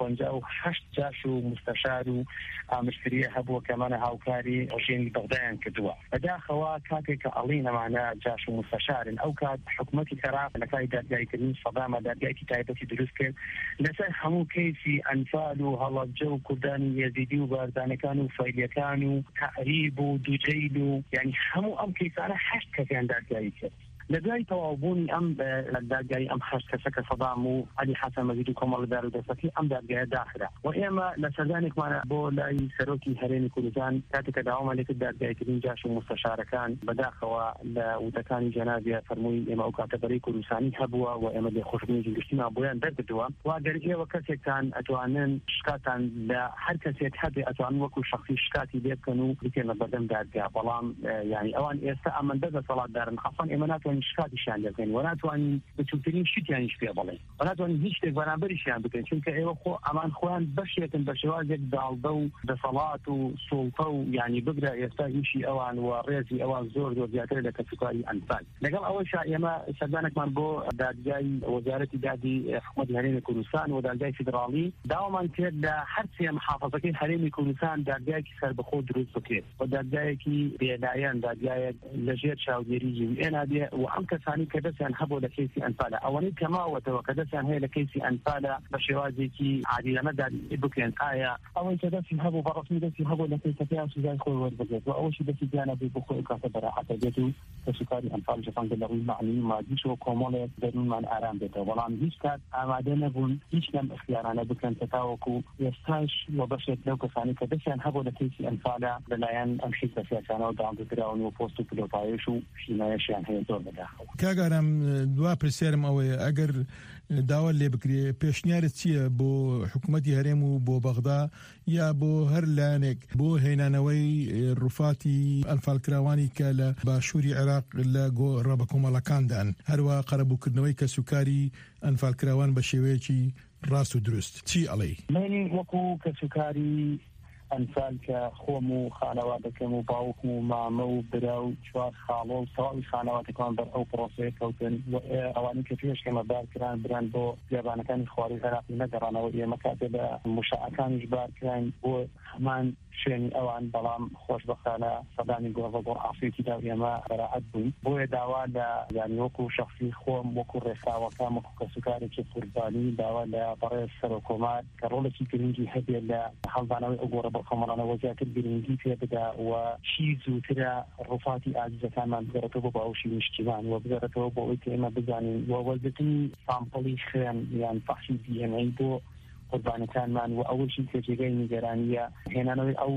258 جاش و مستەشار و ئامرستریە هەبووە کەمانە هاوکاری ڕژێنی بەغدایان کردووە بەداخەوە کاتێککە ئەڵی نەمانە جاش و مستەشارن ئەو کات حکوومەتی کەراپ لەکای دادگایکردنی سەدامە دادگایکی تایبەتی دروست کرد لەسەر هەموو کەیسی ئەنفال و هەڵەبجە و کوردانی یەزیدی و باردانەکان و فەیلیەکان و تەعریب و دووجەیل و یعنی هەموو ئەم کەیسانە 8 کەسیان دادگایی کرد لە دوای تەواوبوونی ئەم دادگایی ئەم 8 کەسە کە سەدام و عەلی حەسەن مەجید و کۆمەڵ دارودەستەکەی ئەم دادگایە داخرا و ئێمە لە سەردانێکمانە بۆ لای سەرۆکی هەرێمی کوردستان کاتێککە داوامان لێ کرد دادگایکردنی جاش و مستەشارەکان بەداخەوە لە وتەکانی جەنابێ فەرمووی ئێمە ئەو کاتە بەرەی کوردستانی هەبووە و ئێمە لێخۆشببوونی گشتیمان بۆیان دەردەوە واگەر ئێوە کەسێکتان ئەتوانن شکاتان لە هەر کەسێک هەبێ ئەتوانن وەکو شەخصی شکاتی لێ بکەن و بکەنە بەردەم دادگا بەڵام یعنی ئەوان ئێستا ئەمەندە دەسەڵاتدارن خەفەن ئێمە ناتوانین شکاتیشان لێ بکەین وەناتوانین بچووترین شتیانیش پێ بڵێن وەناتوانین هیچ شتێک بەرامبەریشیان بکەین چونکە ئێوە خۆ ئەمان خۆیان بەشێکن بە شێوازێک داڵدە و دەسەڵات و سوڵتە و یعنی بگرە ئێستا هیچی ئەوان و ڕێزی ئەوان زۆر زۆر زیاتر لە کەسوکاری ئەنفال لەگەڵ ئەوەشا ئێمە سەردانێکمان بۆ دادگای وەزارەتی دادی حکوومەتی هەرێمی کوردستان و دادگای فیدراڵی داوامان کرد لە هەر سێ محافەزەکەی هەرێمی کوردستان دادگایەکی سەربەخۆ دروست بکرێت و دادگایەکی بێلایەن دادگایەک لەژێر چاودێری UN بێ و ئەم کەسانی کە دەستیان هەبوو لە کەیسی ئەنفالە ئەوەی کەماوەتەوە کە دەستیان هەیە لە کەیسی ئەنفالە بە شێوازێکی عادیلانە دادی بکەن ئایا ئەوەی کە دەستی هەبوو بەڕەسمی دەستی هەبوو لە کەیسەکەیان سوزای خۆی وەربگرێت و ئەوەشی دەستی دیانە بێ بۆ خۆی کاتە بەراحەتە بێت و کەسوکاری ئەنفال جەفەنگە لە ڕووی معنی مادیش و کۆمەڵێک دەرونمان ئارام بێتەوە بەڵام هیچ کات ئامادە نەبوون هیچ لەم اختیارانە بکەن کە تاوەکو ئێستاش و بەشێک لەو کەسانی کە دەستیان هەبوو لە کەیسی ئەنفالە لەلایەن ئەم شیکە سیاسانەوە دامدراون و پۆست و پلۆپایش و شینایەشیان هەیە زۆر بەداخەوە کاگارم دوا پرسیارم ئەوەیە ئەگەر داوا لێ بکرێ پێشنیارت چییە بۆ حکوومەتی هەرێم و بۆ بەغدا یا بۆ هەر لایەنێک بۆ هێنانەوەی ڕوفاتی ئەنفالکراوانی کە لە باشووری عێراق لە ڕەبە کۆمەڵەکاندان هەروە قەرەبووکردنەوەی کەسوکاری ئەنفالکراوان بە شێوەیەکی ڕاست و دروست چی ئەڵێ من وەکو کەسوکاری ئەنفال کە خۆم و خانەوادەکەم و باوکم و مامە و برا و چوار خاڵۆ و تەواوی خانەوادەکان بەر ئەو پرۆسەیە کەوتن ئەوانی کە پێشکەمە بارکران بران بۆ بیابانەکانی خواردی عێراقی نەگەڕانەوە ئێمە کاتێ لە مشاعەکانیش بارکراین بۆ هەمان شوێنی ئەوان بەڵام خۆشبەختانە سەدانی گۆڤە بۆ ئافرێکیدا ئێمە بەراعەت بووین بۆیە داوا لە یانی وەکو شەخصی خۆم وەکو ڕێکخراوەکان وەکو کەسوکارێکی قوربانی داوا لە بەڕێز سەرۆکۆمار کە ڕۆڵێکی گرنگی هەبێت لە هەڵدانەوەی ئەو گۆڕە بەخۆمەڵانەوە زیاتر گرنگی پێ بدا و چی زووترە ڕوفاتی ئازیزەکانمان بگەڕێتەوە بۆ باوشی نیشتیمان و بگەڕێتەوە بۆ ئەوەی کە ئێمە بزانین و وەرگرتنی سامپڵی خوێن یان فەحشی DNA بۆ قوربانەکانمان و ئەوەشی کە جێگەی نیگەرانیە هێنانەوەی ئەو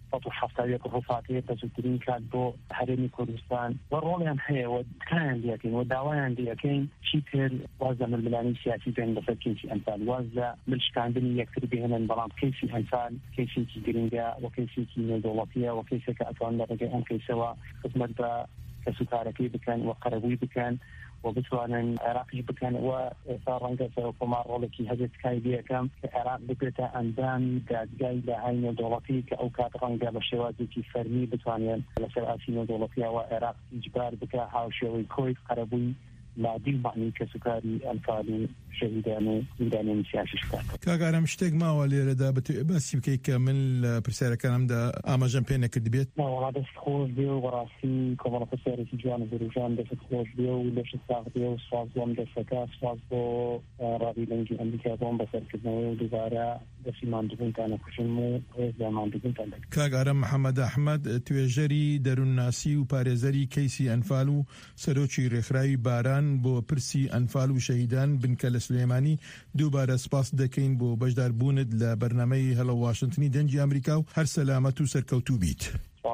170 ڕوفاتەیە بەزووترین کات بۆ هەرێمی کوردستان و ڕۆڵیان هەیە و تکایان دیەکەین و داوایان دیەکەین چی تر واز لە ململانی سیاسی بێن بەسەر کەیسی ئەنفال واز لە ملشکاندنی یەکتر بهێنن بەڵام کەیسی ئەنفال کەیسێکی گرنگە و کەیسێکی نێودەوڵەتیە و کەیسێکە ئەتوان لە ڕێگەی ئەم کەیسەوە خزمەت بە کەسوکارەکەی بکەن و قەرەبووی بکەن و بتوانن عێراقی بکەن و ئێستا ڕەنگە سەرۆکۆمار ڕۆڵێکی هەبێت تکایبیەکەم کە عێراق بکرێتە ئەندامی دادگای داهای نێودەوڵەتی کە ئەو کات ڕەنگە بە شێوازێکی فەرمی بتوانێن لەسەر ئاسی نێودەوڵەتیەوە عێراق ئیجبار بکە هاوشێوەی کۆی قەرەبووی مادی معنی کەسوکاری ئەنفال و شەهیدان و زیندانیانی سیاسیش بکات. کاگارم شتێک ماوە لێرەدا باسی بکەیت کە من لە پرسیارەکانمدا ئاماژەم پێ نەکرد بێت وڵا دەست خۆش بێ و بەڕاستی کۆمەڵە پرسیارێکی جوان و بروژان دەست خۆش بێ و لەشت ساغ بێ و سواز بۆم دەستەکە سواز بۆ ڕادیۆ لەنگی ئەمریکا بۆم بەسەرکردنەوەی و دووبارە دەستی ماندووبوونتانە کوشم و ڕێزدا ماندووبوونتان دەکەم. کاگارم محەممەد ئەحمەد توێژەری دەروونناسی و پارێزەری کەیسی ئەنفال و سەرۆکی ڕێکخراوی باران کوردستان بۆ پرسی ئەنفال و شەهیدان بنکە لە سلێمانی دووبارە سپاس دەکەین بۆ بەشداربوونت لە بەرنامەی هەڵە واشنتنی دەنگی ئەمریکا و هەر سەلامەت و سەرکەوتوو بیت.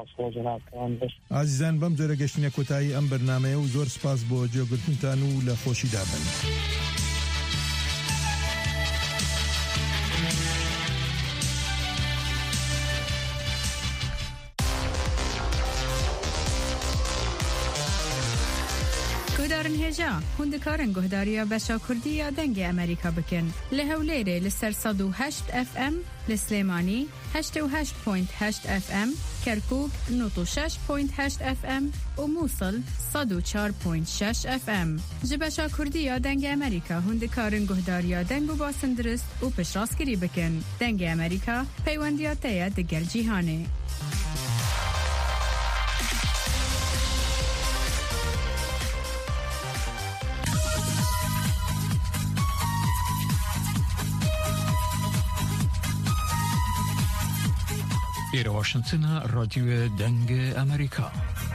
عزیزان بەم جۆرە گەشتنە کۆتایی ئەم بەرنامەیە و زۆر سپاس بۆ جێگرتنتان و لە خۆشیدا بن. گهدارن هجا هندکارن گهداریا بشا کردی یا دنگ امریکا بکن لهولیره لسر 108 FM لسلیمانی 88.8 FM کرکوک 96.8 FM و موصل 104.6 FM جبشا کردی یا دنگ امریکا هندکارن گهداریا دنگ و باسندرست و پشراسکری بکن دنگ امریکا پیوندیاتیا دگل جیهانه. إلى واشنطن راديو دنگ أمريكا.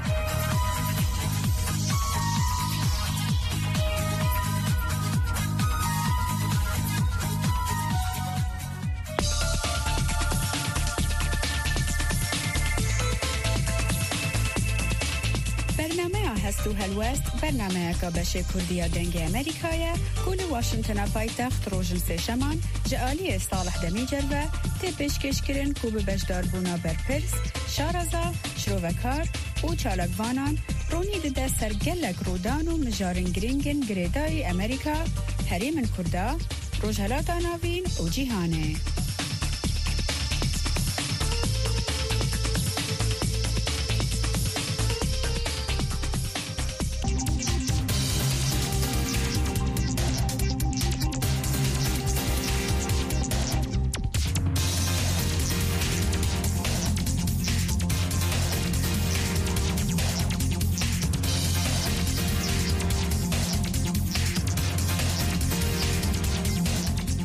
هستو هلوست برنامه که بشه کردیا دنگ امریکایه کل واشنطن پایتخت روشن سشمان جعالی صالح دمی جلوه تی پیشکش کرن کو به بشدار بونا برپرس شارزا شروکار و چالکوانان رونی ده سرگلک رودان و مجارن گرینگن گریدای امریکا هریمن کردا روجهلات آناوین و جیهانه.